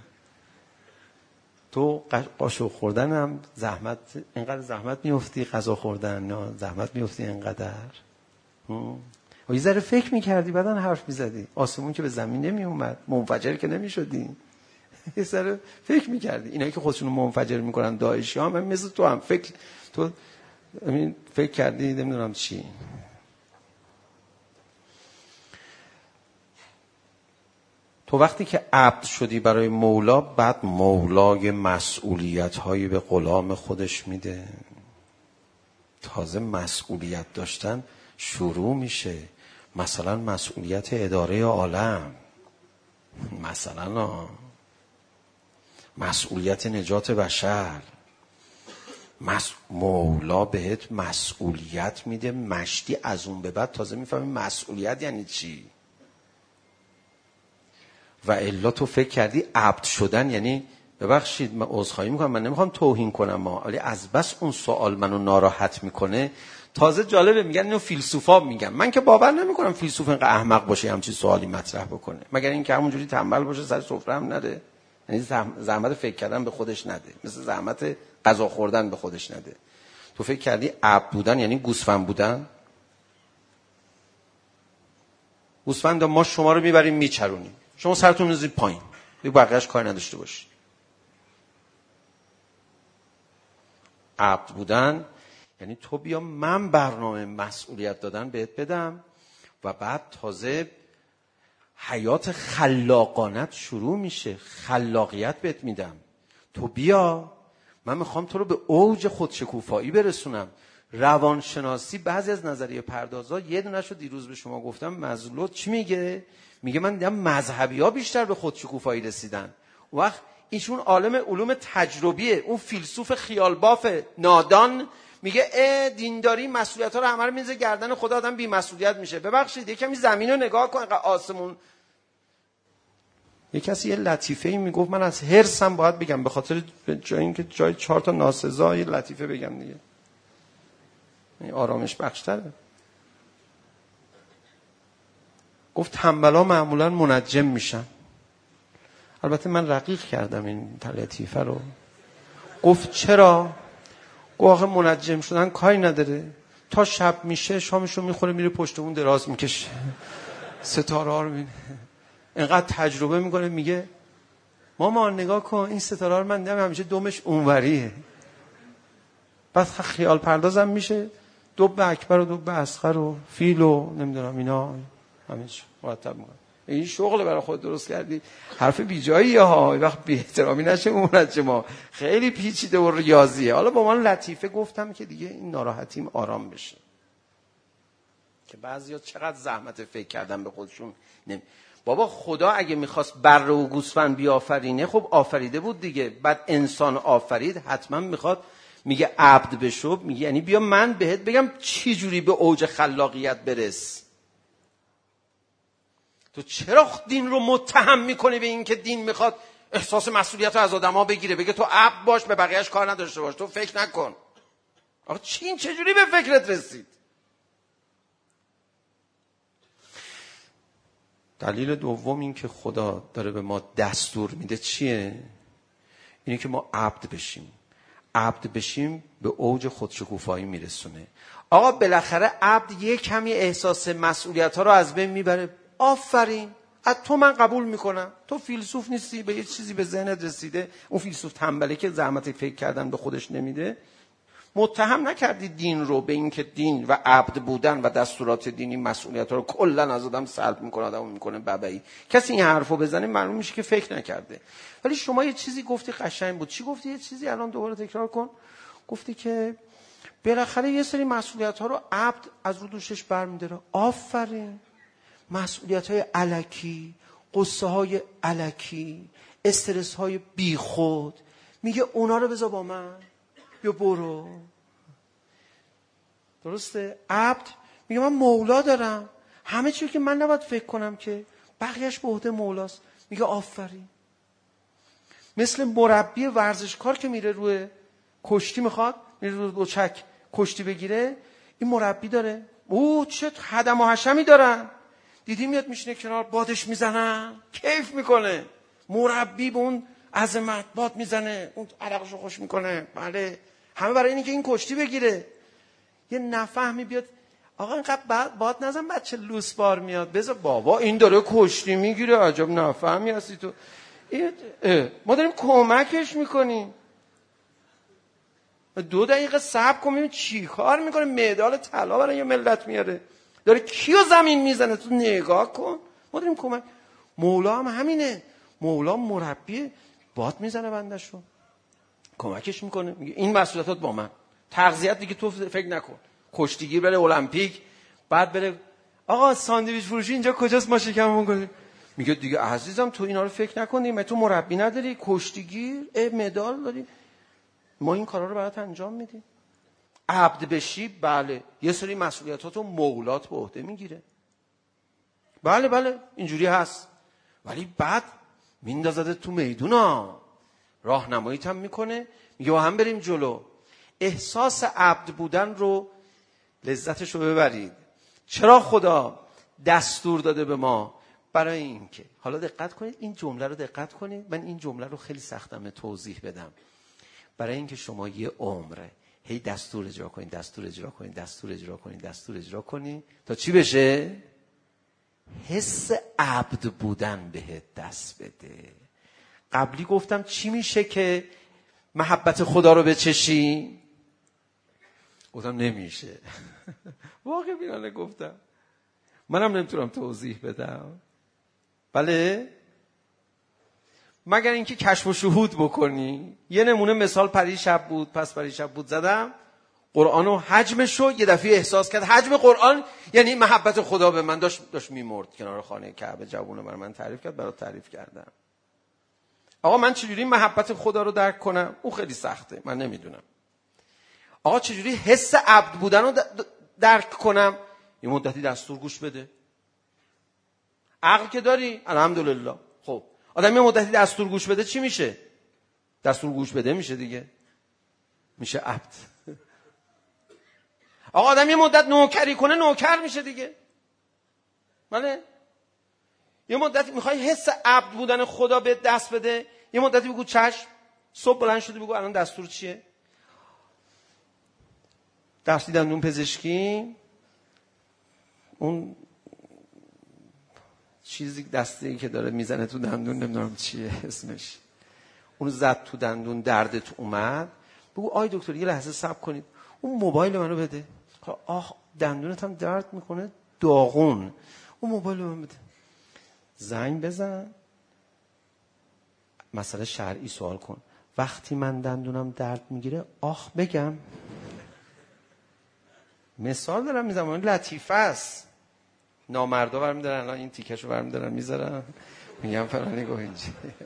تو قاشق خوردن هم زحمت، اینقدر زحمت میفتی، غذا خوردن نه زحمت میفتی اینقدر. و یه ذره فکر میکردی بعدن حرف میزدی. آسمون که به زمین نمی اومد، منفجر که نمیشدی. یه ذره فکر میکردی. اینایی که خودشونو منفجر میکنن داعشی هم مثل تو هم فکر کردی نمیدونم چی. تو وقتی که عبد شدی برای مولا، بعد مولای مسئولیت‌هایی به غلام خودش میده. تازه مسئولیت داشتن شروع میشه. مثلا مسئولیت اداره عالم، مثلا مسئولیت نجات بشر. مولا بهت مسئولیت میده، مشتی از اون به بعد تازه میفهمی مسئولیت یعنی چی. و الا تو فکر کردی عبد شدن یعنی، ببخشید من عذرخواهی میکنم، من نمیخوام توهین کنم ولی از بس اون سوال منو ناراحت میکنه. تازه جالبه میگن اینو فیلسوفا میگن. من که باور نمیکنم فیلسوف اینقدر احمق باشه همچین سوالی مطرح بکنه، مگر اینکه همونجوری تنبل باشه سر سفره هم نده، یعنی زحمت فکر کردن به خودش نده، مثل زحمت غذا خوردن به خودش نده. تو فکر کردی عبد بودن یعنی گوسفند بودن؟ گوسفند ما شما رو میبریم میچرونیم، شما سرتون میذارید پایین، دیگه بقیه‌اش کار نداشته باشید. عبد بودن یعنی تو بیا من برنامه مسئولیت دادن بهت بدم و بعد تازه حیات خلاقانت شروع میشه، خلاقیت بهت میدم. تو بیا، من میخوام تو رو به اوج خودشکوفایی برسونم. روانشناسی بعضی از نظریه پردازا، یه دونه‌شو دیروز به شما گفتم، مزلو چی میگه؟ میگه من دیدم مذهبی‌ها بیشتر به خودشکوفایی رسیدن. وقت ایشون عالم علوم تجربیه، اون فیلسوف خیالباف نادان میگه دینداری مسئولیت‌ها رو همه رو میذاره گردن خدا، آدم بی مسئولیت میشه. ببخشید یکمی زمین رو نگاه کن، آسمون. یک کسی یه لطیفه‌ای میگفت، من از حرصم باید بگم، به خاطر جای اینکه جای 4 تا ناسزا یه لطیفه بگم دیگه، این آرامش بخش‌تره. گفت تنبلا معمولا منجم میشن. البته من رقیق کردم این لطیفه رو. گفت چرا؟ گفت آخه منجم شدن کاری نداره، تا شب میشه شامشو میخوره میره پشت اون دراز میکشه، ستاره ها رو میبینه، اینقدر تجربه میکنه. میگه مامان نگاه کن این ستاره رو من دیدم همیشه دومش اونوریه. بعد خیال پردازم میشه، دب اکبر و دب اصغر و فیل و نمیدونم اینا همینش مرتب میکنه. این شغل برای خود درست کردی، حرف بی جاییه ها، این وقت بی احترامی نشه اونت ما، خیلی پیچیده و ریاضیه. حالا با من لطیفه گفتم که دیگه این ناراحتیم آرام بشه، که بعضیا چقدر زحمت فکر کردن به خودشون بابا خدا اگه میخواست بره و گوسفند بیافرینه خب آفریده بود دیگه. بعد انسان آفرید، حتما میخواد، میگه عبد بشو، میگه یعنی بیا من بهت بگم چی جوری به اوج خلاقیت برس. تو چرا دین رو متهم میکنی به این که دین میخواد احساس مسئولیت رو از آدم‌ها بگیره، بگه تو عبد باش به بقیه‌اش کار نداشته باش، تو فکر نکن. آخه این چجوری به فکرت رسید؟ دلیل دوم این که خدا داره به ما دستور میده چیه؟ اینه که ما عبد بشیم. عبد بشیم به اوج خودشکوفایی میرسونه. آقا بالاخره عبد یه کمی احساس مسئولیت ها رو از بین میبره. آفرین، از تو من قبول میکنم، تو فیلسوف نیستی، به یه چیزی به ذهنت رسیده. اون فیلسوف تنبله که زحمت فکر کردن به خودش نمیده. متهم نکردی دین رو به این که دین و عبد بودن و دستورات دینی مسئولیت رو کلا از آدم سلب میکنه، آدمو میکنه ببعی. کسی این حرفو بزنه معلوم میشه که فکر نکرده. ولی شما یه چیزی گفتی قشنگ بود. چی گفتی؟ یه چیزی الان دوباره تکرار کن. گفتی که بالاخره یه سری مسئولیت ها رو عبد از رو دوشش برمی‌داره. آفرین. مسئولیت های الکی، قصه های الکی، استرس های بیخود، میگه اونا رو بذار با من، یا برو. درسته؟ عبد میگه من مولا دارم، همه چیزی که من نباید فکر کنم که بقیهش به عهده مولاست. میگه آفرین. مثل مربی ورزشکار که میره روی کشتی، میخواد میره روی دوچک کشتی بگیره، این مربی داره او چه خدم و حشمی دارن، دیدی میاد میشینه کنار، بادش میزنن، کیف میکنه. مربی به اون عظمت باد میزنه، اون عرقشو خوش میکنه. بله، همه برای اینکه این کشتی بگیره. یه نفهمی بیاد آقا اینقدر باد نزن بچه لوس بار میاد، بذار بابا این داره کشتی میگیره، عجب نفهمی هستی تو. ما داریم کمکش میکنیم. 2 دقیقه صبر کن ببین چی کار میکنه، مدال طلا برای یه ملت میاره، داره کیو زمین میزنه، تو نگاه کن. ما داریم کمک. مولا هم همینه، مولا مربی باد میزنه بندشو، کمکش میکنه، میگه این مسئولیتات با من. تغذیت دیگه تو فکر نکن، کشتیگیر بره المپیک، بعد بره آقا ساندویچ فروشی اینجا کجاست ما شکممون کنیم. میگه دیگه عزیزم تو اینا رو فکر نکنی، من تو مربی نداری، کشتیگیر مدال داری، ما این کارا رو برات انجام میدیم. عبد بشی، بله یه سری مسئولیتاتو مولات به عهده میگیره، بله اینجوری هست، ولی بعد میندازه تو میدونا، راهنماییت هم میکنه، میگه با هم بریم جلو. احساس عبد بودن رو، لذتش رو ببرید. چرا خدا دستور داده به ما؟ برای این که، حالا دقت کنید این جمله رو دقت کنید، من این جمله رو خیلی سختمه توضیح بدم. برای اینکه شما یه عمره هی دستور اجرا کنید، دستور اجرا کنید، دستور اجرا کنید، دستور اجرا کنید تا چی بشه؟ حس عبد بودن بهت دست بده. قبلی گفتم چی میشه که محبت خدا رو بچشی؟ گفتم نمیشه. واقعا بینانه گفتم، منم نمیتونم توضیح بدم. بله، مگر اینکه کشف و شهود بکنی. یه نمونه مثال پریشب بود، پس پریشب بود زدم، قرآنو حجمشو یه دفعه احساس کرد. حجم قرآن یعنی محبت خدا به من. داشت میمرد کنار خانه کعبه، جوونه برای من تعریف کرد، برات تعریف کردم. آقا من چجوری محبت خدا رو درک کنم؟ اون خیلی سخته، من نمیدونم. آقا چجوری حس عبد بودن رو درک کنم؟ یه مدتی دستور گوش بده. عقل که داری؟ الحمدلله. خب آدم یه مدتی دستور گوش بده چی میشه؟ دستور گوش بده میشه دیگه، میشه عبد. آقا آدم یه مدت نوکری کنه نوکر میشه دیگه. بله، یه مدتی میخوای حس عبد بودن خدا به دست بده، یه مدتی بگو چشم. صبح بلند شدی بگو الان دستور چیه؟ درس دندون پزشکی، اون چیزی دستی که داره میزنه تو دندون، نمیدونم چیه اسمش، اون زد تو دندون، دردت اومد، بگو آی دکتر یه لحظه صبر کنید، اون موبایل منو بده. آخ دندونت هم درد میکنه داغون، اون موبایل منو بده. زنگ بزن، مسئله شرعی سوال کن. وقتی من دندونم درد میگیره آخ بگم؟ مثال دارم میزنم، این لطیفه است. نامردا برمی دارن الان این تیکشو برمی دارن میذارن، میگم فرانی گو اینجا.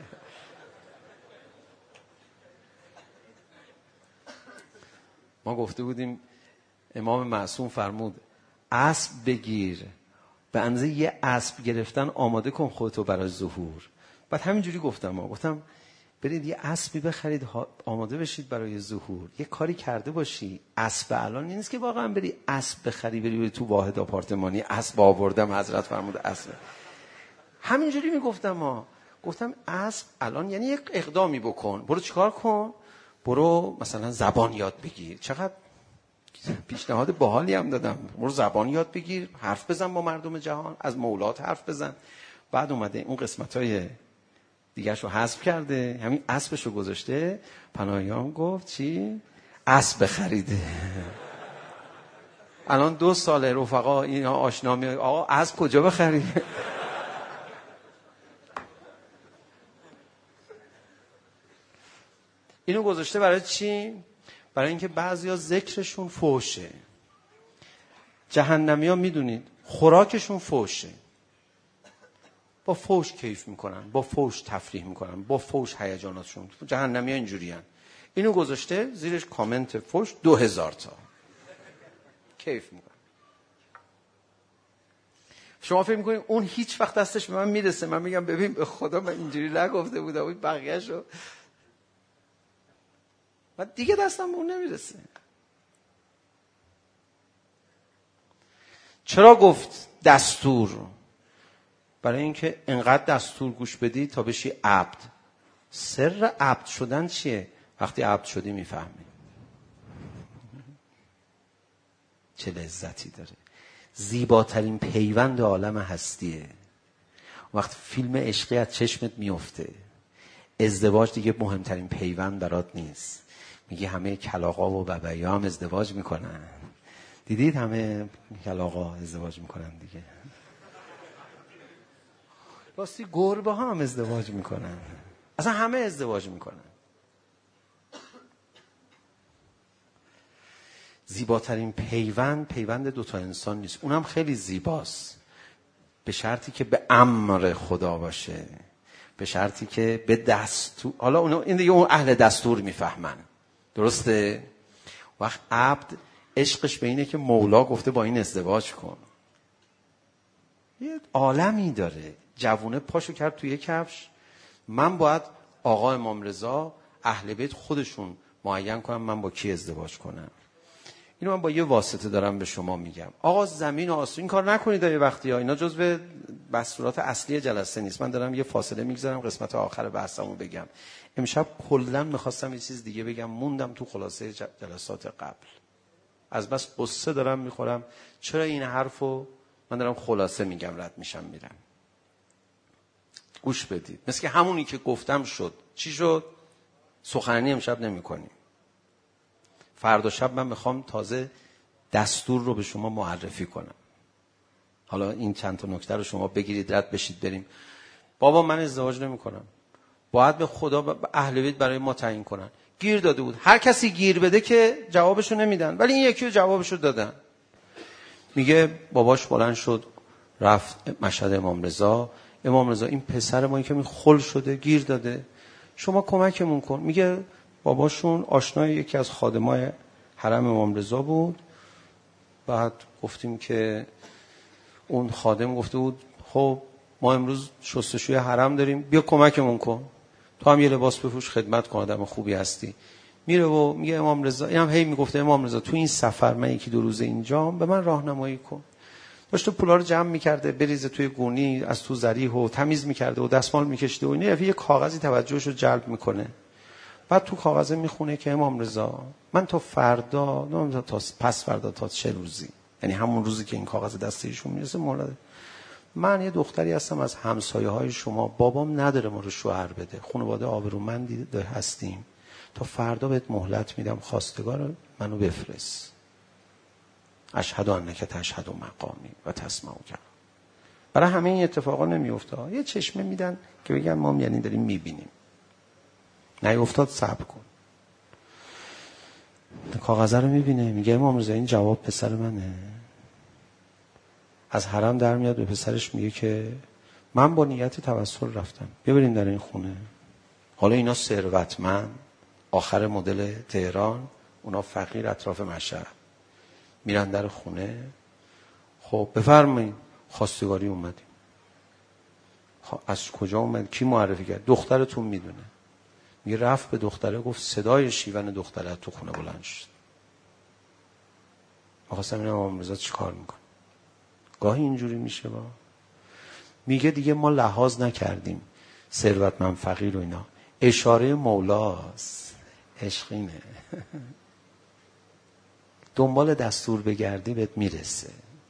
ما گفته بودیم امام معصوم فرمود اسب بگیر، به اندازه یه اسب گرفتن آماده کن خودتو برای ظهور. بعد همینجوری گفتم برید یه اسبی بخرید آماده بشید برای ظهور. یه کاری کرده باشی. اسب الان نیست که واقعا بری اسب بخری بری تو واحد آپارتمانی اسب آوردم حضرت فرمود اسب. همینجوری میگفتم گفتم اسب الان یعنی یک اقدامی بکن. برو چیکار کن؟ برو مثلا زبان یاد بگیر. چقدر پیشنهاد باحالی هم دادم. برو زبان یاد بگیر، حرف بزن با مردم جهان، از مولات حرف بزن. بعد اومده اون قسمتای دیگرشو حذف کرده، همین اسبشو گذاشته. پناهیان گفت چی؟ اسب خریده. الان 2 ساله رفقا اینا آشنا میاد، آقا اسب کجا بخریم؟ اینو گذاشته برای چی؟ برای اینکه بعضیا ذکرشون فحشه. جهنمیا میدونید خوراکشون فحشه، با فحش کیف میکنن، با فحش تفریح میکنن، با فحش هیجاناتشون. جهنمیا اینجوریان. اینو گذاشته زیرش کامنت فحش 2000 تا کیف میکنن. شما فکر میکنید اون هیچ وقت دستش به من میرسه؟ من میگم ببین به خدا من اینجوری نگفته بودم، اون بقیه‌شو من دیگه دستم به اون نمیرسه. چرا گفت دستور؟ برای اینکه انقدر دستور گوش بدی تا بشی عبد. سر عبد شدن چیه؟ وقتی عبد شدی میفهمی چه لذتی داره. زیباترین پیوند عالم هستیه. وقتی فیلم عشقی از چشمت میفته، ازدواج دیگه مهمترین پیوند برات نیست. میگی همه کلاغا و ببیا هم ازدواج میکنن. دیدید همه کلاغا ازدواج میکنن دیگه. راستی گربه ها هم ازدواج میکنن. اصلا همه ازدواج میکنن. زیباترین پیوند دوتا انسان نیست. اونم خیلی زیباست، به شرطی که به امر خدا باشه، به شرطی که به دستور. حالا این دیگه اون اهل دستور میفهمن، درسته؟ وقت عبد عشقش به اینه که مولا گفته با این ازدواج کن. یه عالمی داره. جوونه پاشو کرد توی کفش، من باید آقا امام رضا اهل بیت خودشون معین کنم من با کی ازدواج کنم. اینو من با یه واسطه دارم به شما میگم. آقا زمین و آسمون این کار نکنید یه وقتی ها. اینا جزو دستورات اصلی جلسه نیست. من دارم یه فاصله میگذارم قسمت آخر بحثمو بگم. امشب کلا میخواستم یه چیز دیگه بگم، موندم تو خلاصه جلسات قبل. از بس قصه دارم میخورم چرا این حرفو من دارم خلاصه میگم، رد میشم میرم. گوش بدید. مثل که همونی که گفتم شد. چی شد؟ سخنرانی امشب نمی‌کنیم. فردا شب من میخوام تازه دستور رو به شما معرفی کنم. حالا این چند تا نکته رو شما بگیرید رد بشید بریم. بابا من ازدواج نمی‌کنم. باید به خدا به اهل بیت برای ما تعیین کنن. گیر داده بود. هر کسی گیر بده که جوابشو نمیدن، ولی این یکی رو جوابشو دادن. میگه باباش بلند شد رفت مشهد امام رضا. امام رضا این پسر ما این که خل شده گیر داده، شما کمکمون کن. میگه باباشون آشنای یکی از خادمای حرم امام رضا بود. بعد گفتیم که اون خادم گفته بود خب ما امروز شستشوی حرم داریم، بیا کمکمون کن، تو هم یه لباس بپوش خدمت کن، آدم خوبی هستی. میره و میگه امام رضا، اینم هی میگفته امام رضا تو این سفر من یکی دو روز اینجام، به من راهنمایی کن. داشته پولا رو جمع میکرده بریزه توی گونی، از تو ذریح و تمیز میکرده و دستمال میکشیده و اینه. یه کاغذی توجهش رو جلب میکنه. بعد تو کاغذه میخونه که امام رضا من تا فردا تا پس فردا تا چه روزی، یعنی همون روزی که این کاغذ دست ایشون میرسه مولده، من یه دختری هستم از همسایه های شما، بابام نداره ما رو شوهر بده، خانواده آبرومندی هستیم، تا فردا بهت مهلت میدم، خواستگار منو بفرست. اشهد انک تشهد مقامی و تسمع کلام. برای همه این اتفاقا نمیفته. یه چشمه میدن که بگن ما یعنی داریم میبینیم. نیفتاد صبر کن. کاغذ رو میبینه میگه امام رضا این جواب پسر منه. از حرم در میاد به پسرش میگه که من با نیت توسل رفتم، ببریم در این خونه. حالا اینا ثروتمند آخر مدل تهران، اونا فقیر اطراف مشهد. میرن در خونه. خب بفرمایید خواستگاری اومدیم. از کجا اومد؟ کی معرفی کرد؟ دخترتون میدونه. میگه رفت به دختره گفت صدای شیون دختره تو خونه بلند شد. آخواستم اینم امام رضا چی کار میکنه؟ گاهی اینجوری میشه با. میگه دیگه ما لحاظ نکردیم ثروتمند فقیر و اینا، اشاره مولاست، عشقینه. دنبال دستور بگردی بهت میرسه.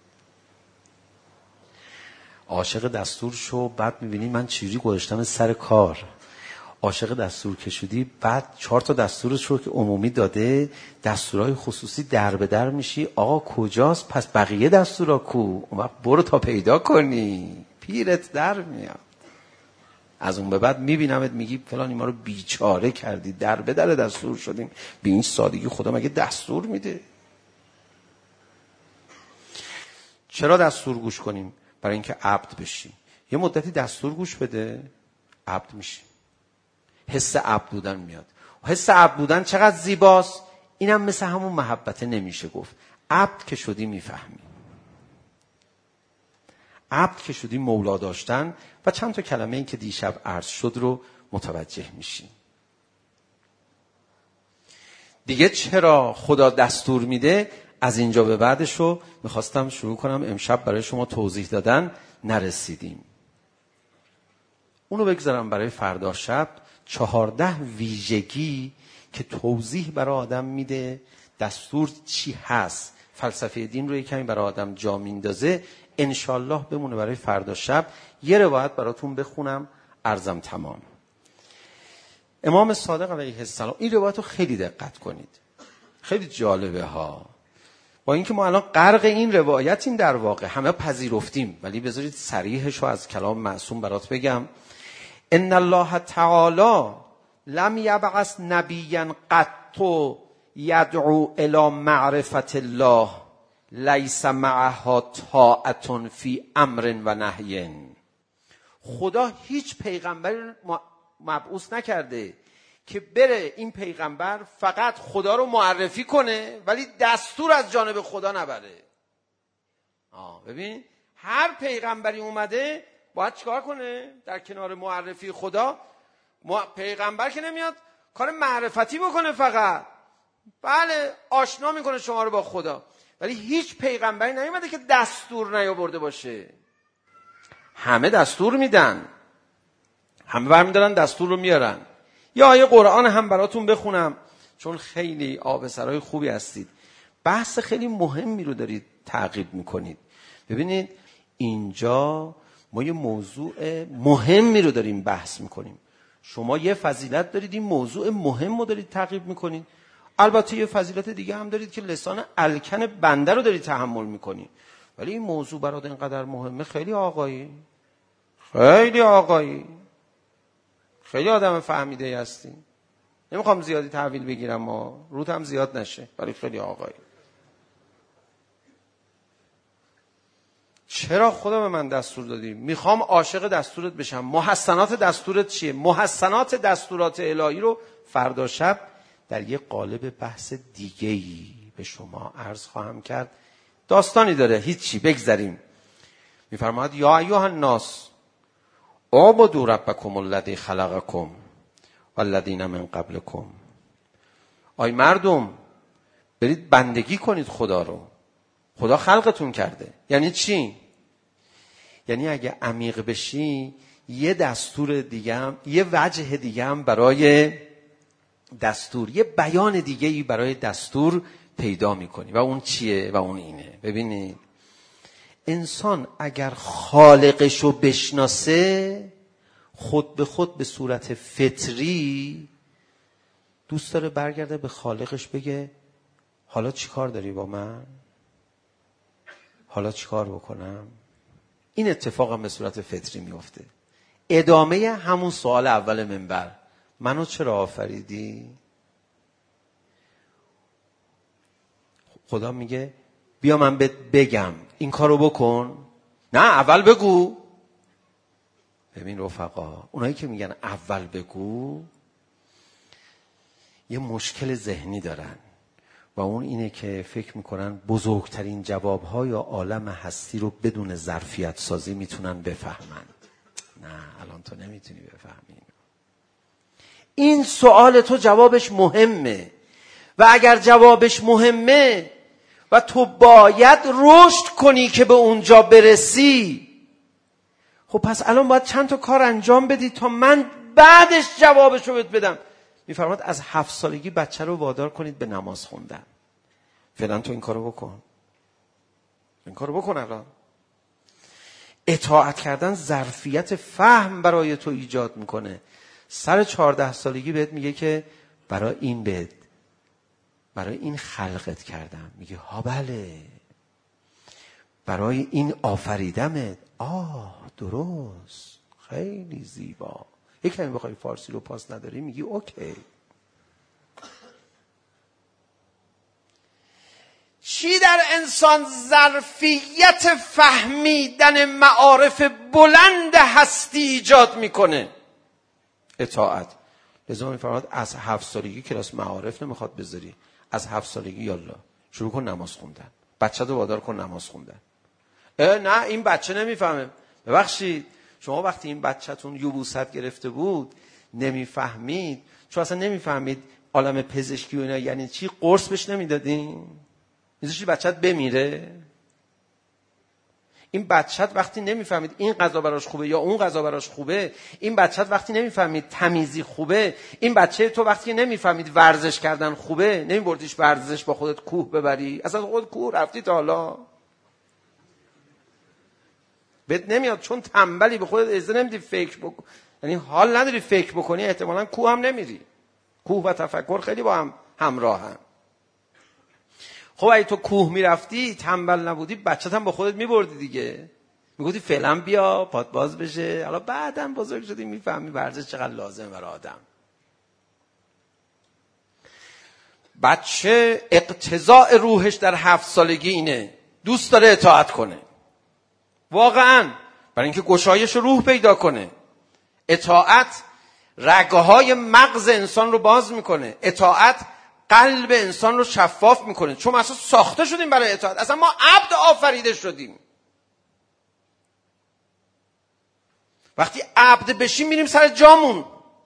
عاشق دستور شو، بعد میبینی من چجوری گذاشتم سر کار. عاشق دستور که شدی، بعد 4 تا دستورش رو که عمومی داده، دستورهای خصوصی در به در میشی. آقا کجاست؟ پس بقیه دستورا کو؟ اون وقت برو تا پیدا کنی، پیرت در میاد. از اون به بعد میبینمت میگی فلانی ما رو بیچاره کردی، در به در دستور شدیم. به این سادگی خدا مگه دستور میده؟ چرا دستور گوش کنیم؟ برای اینکه عبد بشی. یه مدتی دستور گوش بده، عبد میشی. حس عبد بودن میاد. حس عبد بودن چقدر زیباست. اینم مثل همون محبته نمیشه گفت. عبد که شدی میفهمی. عبد که شدی مولا داشتن و چند تا کلمه این که دیشب عرض شد رو متوجه میشی. دیگه چرا خدا دستور میده؟ از اینجا به بعدش رو میخواستم شروع کنم، امشب برای شما توضیح دادن نرسیدیم. اونو بگذارم برای فردا شب. 14 ویژگی که توضیح برای آدم میده دستور چی هست، فلسفه دین رو یکمی برای آدم جا میندازه، انشالله بمونه برای فردا شب. یه روایت براتون بخونم عرضم تمام. امام صادق علیه السلام، این روایت رو خیلی دقت کنید، خیلی جالبه ها. با اینکه ما الان غرق این روایتیم در واقع، همه پذیرفتیم، ولی بذارید صریحش رو از کلام معصوم برات بگم. ان الله تعالی لم یبعث نبیا قط یدعو الی معرفت الله لیس معها طاعة فی امر و نهی. خدا هیچ پیغمبری مبعوث نکرده که بره این پیغمبر فقط خدا رو معرفی کنه ولی دستور از جانب خدا نبره. ببین هر پیغمبری اومده باید چیکار کنه؟ در کنار معرفی خدا، پیغمبر که نمیاد کار معرفتی بکنه فقط، بله آشنا میکنه شما رو با خدا، ولی هیچ پیغمبری نیومده که دستور نیاورده باشه. همه دستور میدن، همه برمیدارن دستور رو میارن. یا آیه قرآن هم براتون بخونم چون خیلی آبسرای خوبی هستید، بحث خیلی مهمی رو دارید تعقیب میکنید. ببینید اینجا ما یه موضوع مهمی رو داریم بحث میکنیم، شما یه فضیلت دارید، این موضوع مهم رو دارید تعقیب میکنید. البته یه فضیلت دیگه هم دارید که لسان الکن بنده رو دارید تحمل میکنید، ولی این موضوع برات اینقدر مهمه. خیلی آقایی، خیلی آقایی، خیلی آدم فهمیده هستی. نمیخوام زیادی تحویل بگیرم، ما روت هم زیاد نشه، ولی خیلی آقایی. چرا خدا به من دستور دادی؟ میخوام عاشق دستورت بشم. محسنات دستورت چیه؟ محسنات دستورات الهی رو فردا شب در یه قالب بحث دیگه‌ای به شما عرض خواهم کرد. داستانی داره، هیچی بگذاریم. میفرماید یا ایها الناس اعبدوا ربکم الذی خلقکم والذین من قبلکم. آی مردم برید بندگی کنید خدا رو، خدا خلقتون کرده. یعنی چی؟ یعنی اگه عمیق بشی یه دستور دیگه هم، یه وجه دیگه هم برای دستور، یه بیان دیگه‌ای برای دستور پیدا میکنی و اون چیه؟ و اون اینه. ببینید انسان اگر خالقشو بشناسه خود به خود به صورت فطری دوست داره برگرده به خالقش بگه حالا چی کار داری با من؟ حالا چی کار بکنم؟ این اتفاق هم به صورت فطری میفته. ادامه همون سوال اول منبر، منو چرا آفریدی؟ خدا میگه بیا من بهت بگم این کارو بکن. نه اول بگو. ببین رفقا، اونایی که میگن اول بگو یه مشکل ذهنی دارن و اون اینه که فکر میکنن بزرگترین جوابهای عالم هستی رو بدون ظرفیت سازی میتونن بفهمند. نه الان تو نمیتونی بفهمی. این سوال تو جوابش مهمه و اگر جوابش مهمه و تو باید رشد کنی که به اونجا برسی، خب پس الان باید چند تا کار انجام بدی تا من بعدش جوابش رو بدم. میفرماد از 7 سالگی بچه رو وادار کنید به نماز خوندن. فعلا تو این کارو بکن، این کارو بکن. الان اطاعت کردن ظرفیت فهم برای تو ایجاد میکنه. سر 14 سالگی بهت میگه که برای این خلقت کردم. میگه ها بله، برای این آفریدمت. درست، خیلی زیبا. یکی همین بخوای فارسی رو پاس نداری میگی اوکی. چی در انسان ظرفیت فهمیدن معارف بلند هستی ایجاد میکنه؟ اطاعت. لذا میفرماد از 7 سالگی کلاس معارف نمیخواد بذاری، از 7 سالگی یالا شروع کن نماز خوندن. بچه رو وادار کن نماز خوندن. نه این بچه نمیفهمه. ببخشید شما وقتی این بچه‌تون یبوست گرفته بود نمیفهمید، چون اصلا نمیفهمید عالم پزشکی و اینا یعنی چی، قرص بهش نمیدادین؟ میذاشتی بچه‌ت بمیره؟ این بچت وقتی نمیفهمید این غذا براش خوبه یا اون غذا براش خوبه، این بچت وقتی نمیفهمید تمیزی خوبه، این بچه تو وقتی نمیفهمید ورزش کردن خوبه، نمیبردیش ورزش با خودت کوه ببری؟ اصلا خودت کوه رفتی تا حالا؟ بهت نمیاد چون تنبلی، به خودت اجازه نمیدی فکر بکن، یعنی حال نداری فکر بکنی، احتمالاً کوه هم نمیری. کوه و تفکر خیلی با هم همراهن. خب اگه تو کوه میرفتی، تنبل نبودی، بچت هم با خودت میبردی دیگه، میگفتی فعلا بیا پات باز بشه، حالا بعداً بزرگ شدی میفهمی ورزش چقدر لازمه برای آدم. بچه اقتضاء روحش در 7 سالگی اینه، دوست داره اطاعت کنه، واقعاً، برای اینکه گشایش روح پیدا کنه. اطاعت رگه‌های مغز انسان رو باز میکنه، اطاعت قلب انسان رو شفاف میکنه، چون ما اصلا ساخته شدیم برای اطاعت، اصلا ما عبد آفریده شدیم. وقتی عبد بشیم میریم سر جامون.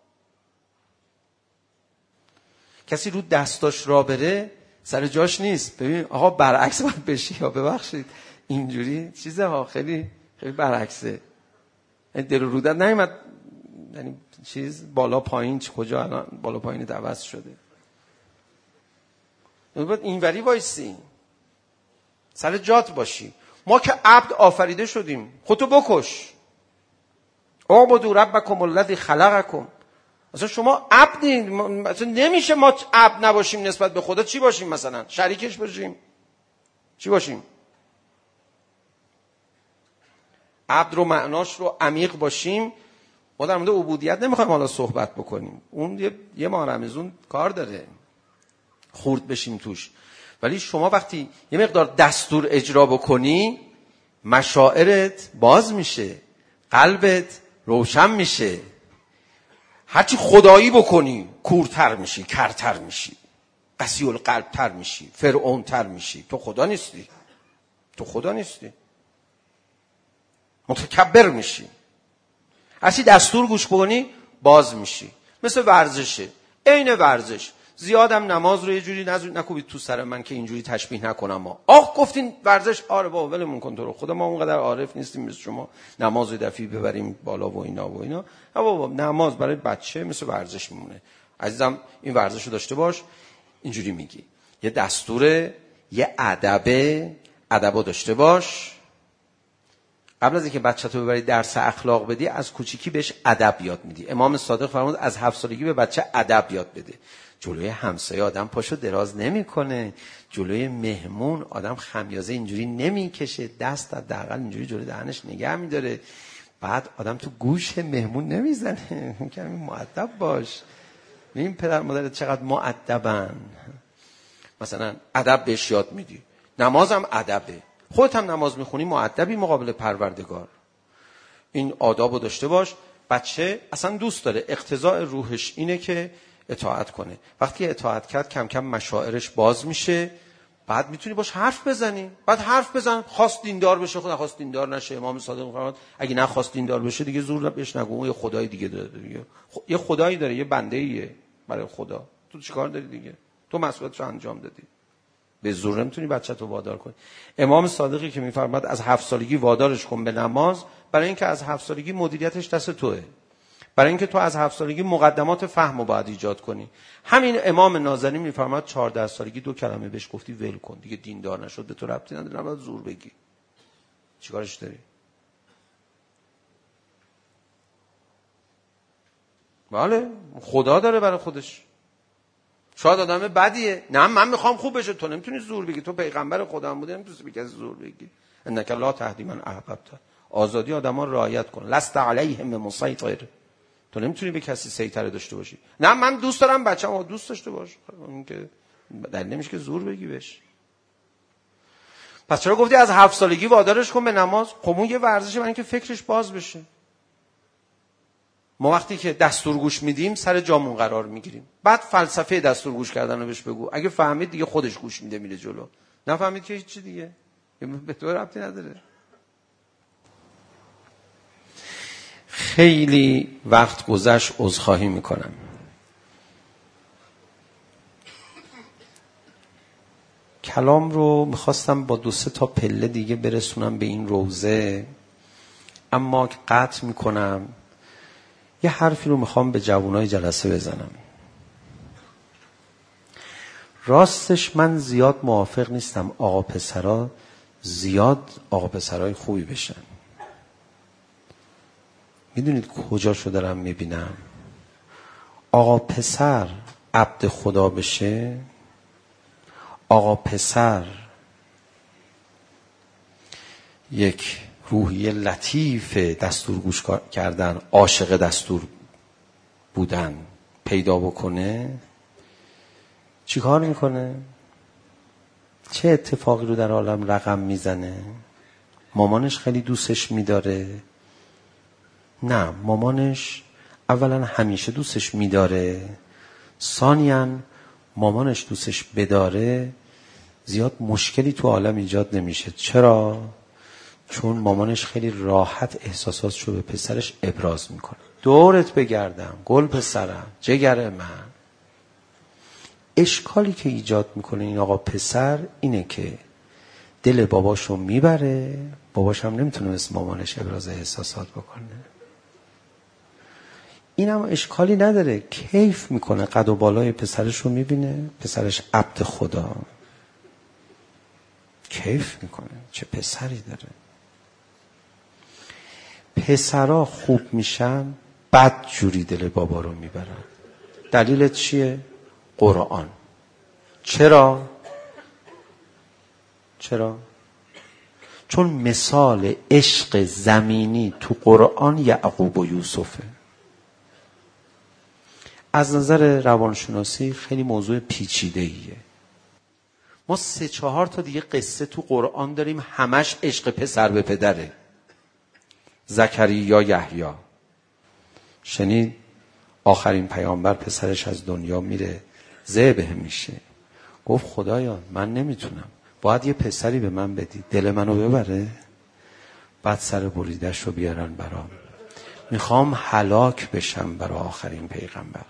کسی رو دستاش را بره سر جاش نیست. ببین آقا برعکس باید بشی، یا ببخشید اینجوری چیزه ها، خیلی خیلی برعکسه. دل و رودت نیومد، یعنی چیز بالا پایین، کجا الان بالا پایین عوض شده. باید اینوری وایسی، سر جات باشی. ما که عبد آفریده شدیم، خودتو بکش. اعبدوا ربکم الذی خلقکم. اصلا شما عبدین، مثلا نمیشه ما عبد نباشیم نسبت به خدا. چی باشیم مثلا؟ شریکش باشیم؟ چی باشیم؟ عبد رو معناش رو عمیق باشیم. ما در مورد عبودیت نمیخوایم حالا صحبت بکنیم، اون یه ماه رمضان کار داره، خورد بشیم توش. ولی شما وقتی یه مقدار دستور اجرا بکنی، مشاعرت باز میشه، قلبت روشن میشه. هرچی خدایی بکنی کورتر میشی، کرتر میشی، قسی القلب تر میشی، فرعون تر میشی. تو خدا نیستی، تو خدا نیستی، متکبر میشی. هرچی دستور گوش بکنی باز میشی. مثل ورزشه، عین ورزش. زیادم نماز رو یه جوری نکوبید تو سر من که اینجوری تشبیه نکنم. ما گفتین ورزش، آره بابا ولمون کن تو رو خدا، ما اونقدر عارف نیستیم مثل شما نماز رو دفعی ببریم بالا و اینا و اینا. بابا نماز برای بچه مثل ورزش میمونه. عزیزم این ورزش رو داشته باش، اینجوری میگی یه دستوره، یه ادبو داشته باش. قبل از اینکه بچه‌تو ببری درس اخلاق بدی، از کوچیکی بهش ادب یاد میدی. امام صادق فرمود از 7 سالگی به بچه ادب یاد بده. جلوی همسایه آدم پاشو دراز نمیکنه، جلوی مهمون آدم خمیازه اینجوری نمیکشه، دست حداقل اینجوری جلوی دهنش نگه میداره. بعد آدم تو گوش مهمون نمیزنه. کمی مؤدب باش. ببین پدر مادرت چقدر مؤدبن. مثلا ادب بهش یاد میدی. نمازم ادبه. خودت هم نماز میخونی، مؤدبی مقابل پروردگار. این آدابو داشته باش. بچه اصلا دوست داره، اقتضاء روحش اینه که اطاعت کنه. وقتی اطاعت کرد کم کم مشاعرش باز میشه، بعد میتونی باش حرف بزنی. بعد حرف بزن، خواست دیندار بشه خود، خواست دیندار نشه. امام صادق فرمود اگه نخواست دیندار بشه دیگه زور بهش نگو، اون یه خدای دیگه داره دیگه. یه خدایی داره، یه بنده‌ایه برای خدا. تو چیکار داری دیگه؟ تو مسئولیتشو انجام دادی. به زور نمیتونی بچه‌تو وادار کنی. امام صادقی که میفرماد از 7 سالگی وادارش کن به نماز، برای اینکه از 7 سالگی مدیریتش دست توئه. برای اینکه تو از 7 سالگی مقدمات فهم رو باید ایجاد کنی. همین امام ناظری میفرماد 14 سالگی 2 کلمه بهش گفتی ول کن، دیگه دیندار نشد، به تو ربطی نداره، نباید زور بگی. چیکارش داری؟ بله خدا داره برای خودش. شاید آدم بدیه، نه من میخوام خوب بشه، تو نمیتونی زور بگی. تو پیغمبر خدا هم بودی، نمیتونی به کسی زور بگی. انک لا تهدی من احببت. آزادی آدما رو رعایت کن. لست علیهم مسیطر. تو نمیتونی به کسی سیطره داشته باشی. نه من دوست دارم بچه‌مو دوست داشته باش، اون که دلیل نمیشه که زور بگی بهش. پس چرا گفتی از 7 سالگی وادارش کن به نماز؟ خب اون یه ورزشه برای اینکه فکرش باز بشه. ما وقتی که دستور گوش میدیم سر جامون قرار میگیریم. بعد فلسفه دستور گوش کردن رو بهش بگو. اگه فهمید دیگه خودش گوش میده میره جلو. نفهمید که هیچ چی دیگه به تو ربطی نداره. خیلی وقت گذشت، عذرخواهی میکنم. کلام رو میخواستم با 2-3 تا پله دیگه برسونم به این روزه، اما قطع میکنم. یه حرفی رو میخوام به جوانای جلسه بزنم. راستش من زیاد موافق نیستم آقا پسرا زیاد آقا پسرای خوبی بشن. میدونید کجاشو دارم میبینم؟ آقا پسر عبد خدا بشه، آقا پسر یک روحیه لطیف دستور گوش کردن، عاشق دستور بودن پیدا بکنه، چی کار میکنه؟ چه اتفاقی رو در عالم رقم میزنه؟ مامانش خیلی دوستش میداره؟ نه، مامانش اولا همیشه دوستش میداره، ثانیاً مامانش دوستش بداره زیاد مشکلی تو عالم ایجاد نمیشه. چرا؟ چون مامانش خیلی راحت احساساتشو به پسرش ابراز میکنه. دورت بگردم گل پسرم، جگر من. اشکالی که ایجاد میکنه این آقا پسر اینه که دل باباشو میبره، باباش هم نمیتونه مثل مامانش ابراز احساسات بکنه. این هم اشکالی نداره، کیف میکنه، قد و بالای پسرش رو میبینه، پسرش عبد خدا، کیف میکنه چه پسری داره. پسرا خوب میشن بد جوری دل بابا رو میبرن. دلیل چیه؟ قرآن. چرا؟ چون مثال عشق زمینی تو قرآن یعقوب و یوسفه. از نظر روانشناسی خیلی موضوع پیچیده‌ایه. ما 3-4 تا دیگه قصه تو قرآن داریم همش عشق پسر به پدره. زکریا، یحیی. شنید آخرین پیامبر پسرش از دنیا میره، ذبح میشه، گفت خدایا من نمیتونم، باید یه پسری به من بدی دل منو ببره. بعد سر بریدش رو بیارن برام، میخوام هلاک بشم برای آخرین پیغمبر.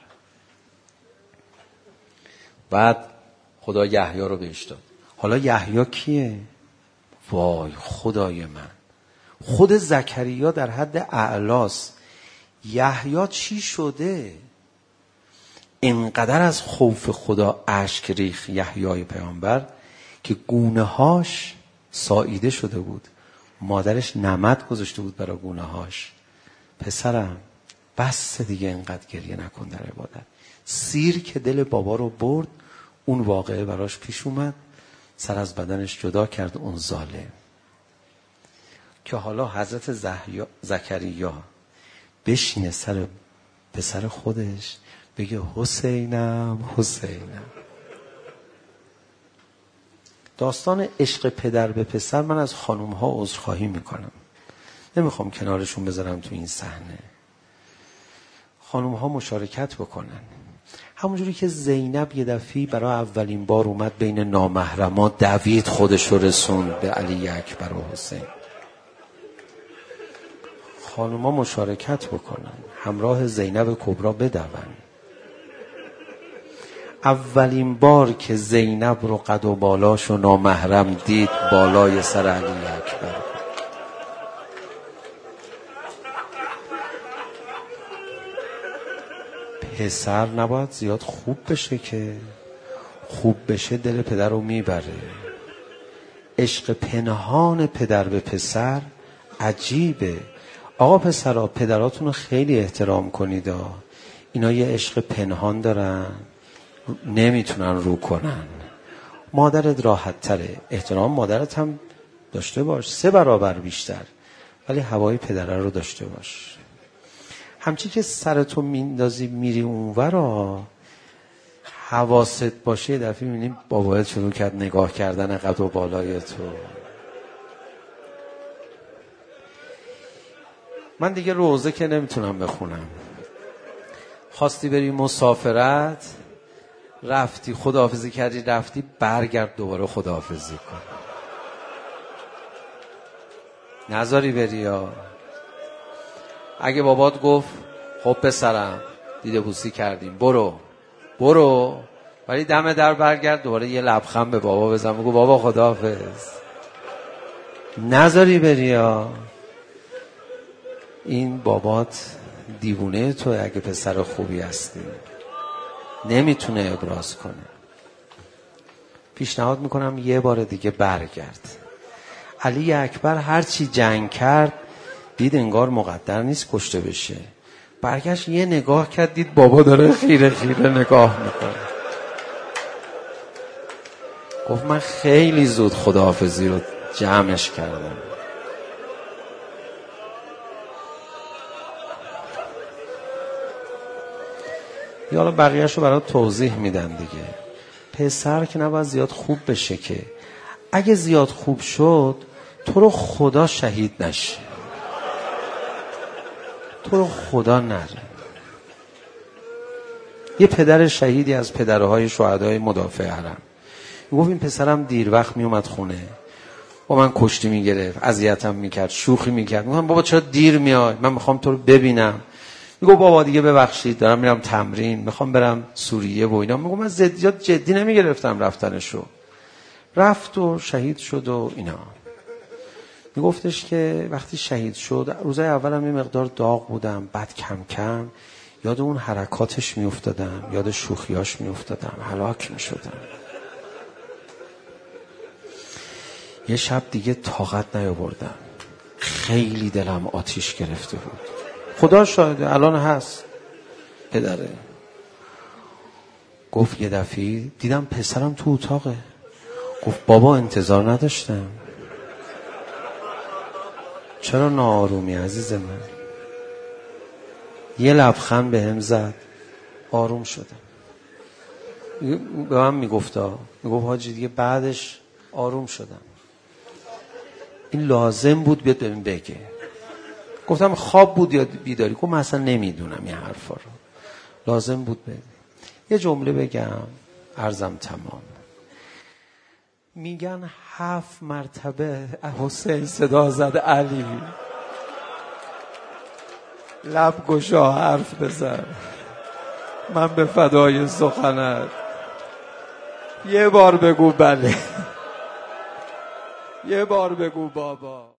بعد خدا یحیی رو بهش داد. حالا یحیی کیه؟ وای خدای من، خود زکریا در حد اعلاست، یحیی چی شده؟ اینقدر از خوف خدا اشک ریخت یحیی پیامبر که گونه هاش ساییده شده بود، مادرش نمد گذاشته بود برای گونه هاش. پسرم بس دیگه اینقدر گریه نکن در عبادت. سیر که دل بابا رو برد، اون واقعه براش پیش اومد، سر از بدنش جدا کرد اون ظالم. که حالا حضرت زکریا بشینه سر پسر خودش بگه حسینم حسینم. داستان عشق پدر به پسر، من از خانوم ها عذرخواهی میکنم، نمیخوام کنارشون بذارم تو این صحنه. خانوم ها مشارکت بکنن. همونجوری که زینب یه دفعی برای اولین بار اومد بین نامحرما دوید خودش رو رسوند به علی اکبر و حسین، خانوما مشارکت بکنن، همراه زینب کبرا بدون. اولین بار که زینب رو قد و بالاشو نامحرم دید بالای سر علی اکبر. پسر نباید زیاد خوب بشه، که خوب بشه دل پدر رو میبره. عشق پنهان پدر به پسر عجیبه. آقا پسرها پدراتون رو خیلی احترام کنید. اینا یه عشق پنهان دارن، نمیتونن رو کنن. مادرت راحت تره، احترام مادرت هم داشته باش 3 برابر بیشتر، ولی هوای پدره رو داشته باش. همچی که سرتو میندازی میری اونورا، حواست باشه یه دفعه میبینیم بابایت شروع کرد نگاه کردن قد و بالای تو. من دیگه روزه که نمیتونم بخونم. خواستی بری مسافرت، رفتی خداحافظی کردی، رفتی برگرد دوباره خداحافظی کن، نذاری بری. یا اگه بابات گفت خب پسرم دیده بوسی کردیم برو ولی دم در برگرد دوباره یه لبخند به بابا بزن، بگو بابا خداحافظ، نذاری بری ها. این بابات دیوونه تو اگه پسر خوبی هستی، نمیتونه ابراز کنه. پیشنهاد میکنم یه بار دیگه برگرد. علی اکبر هرچی جنگ کرد دید انگار مقدر نیست کشته بشه، برگشت یه نگاه کرد دید بابا داره خیره خیره نگاه میکنه، گفت من خیلی زود خداحافظی رو جمعش کردم. یا حالا بقیه‌شو برات توضیح میدن دیگه. پسر که نباید زیاد خوب بشه، که اگه زیاد خوب شد تو رو خدا شهید نشه، تو رو خدا نره. یه پدر شهیدی از پدرهای شهدای مدافع حرم گفت این پسرم دیر وقت میومد خونه، با من کشتی میگرفت، اذیتم میکرد، شوخی میکرد. میگم بابا چرا دیر میای؟ من میخوام تو رو ببینم. میگم بابا دیگه ببخشید دارم میرم تمرین، میخوام برم سوریه و اینا. میگم من زیاد جدی نمیگرفتم رفتنشو. رفت و شهید شد و اینا. میگفتش که وقتی شهید شد روزای اولم یه مقدار داغ بودم، بعد کم کم یاد اون حرکاتش میافتادم، یاد شوخیاش میافتادم، هلاک میشدم. یه شب دیگه طاقت نیاوردم، خیلی دلم آتیش گرفته بود. خدا شاهده الان هست پدره. گفت یه دفعه دیدم پسرم تو اتاقه. گفت بابا انتظار نداشتم. چرا ناآرومی عزیز من؟ یه لبخند به هم زد، آروم شدم. به من میگفت حاجی دیگه بعدش آروم شدم، این لازم بود بیاد بهم بگه. گفتم خواب بود یا بیداری؟ گفت من اصلا نمیدونم این حرفا رو، لازم بود بگه. یه جمله بگم عرضم تمام. میگن 7 مرتبه حسین صدا زد علی، لب گشا حرف بزن، من به فدای سخنت. یه بار بگو بله، یه بار بگو بابا.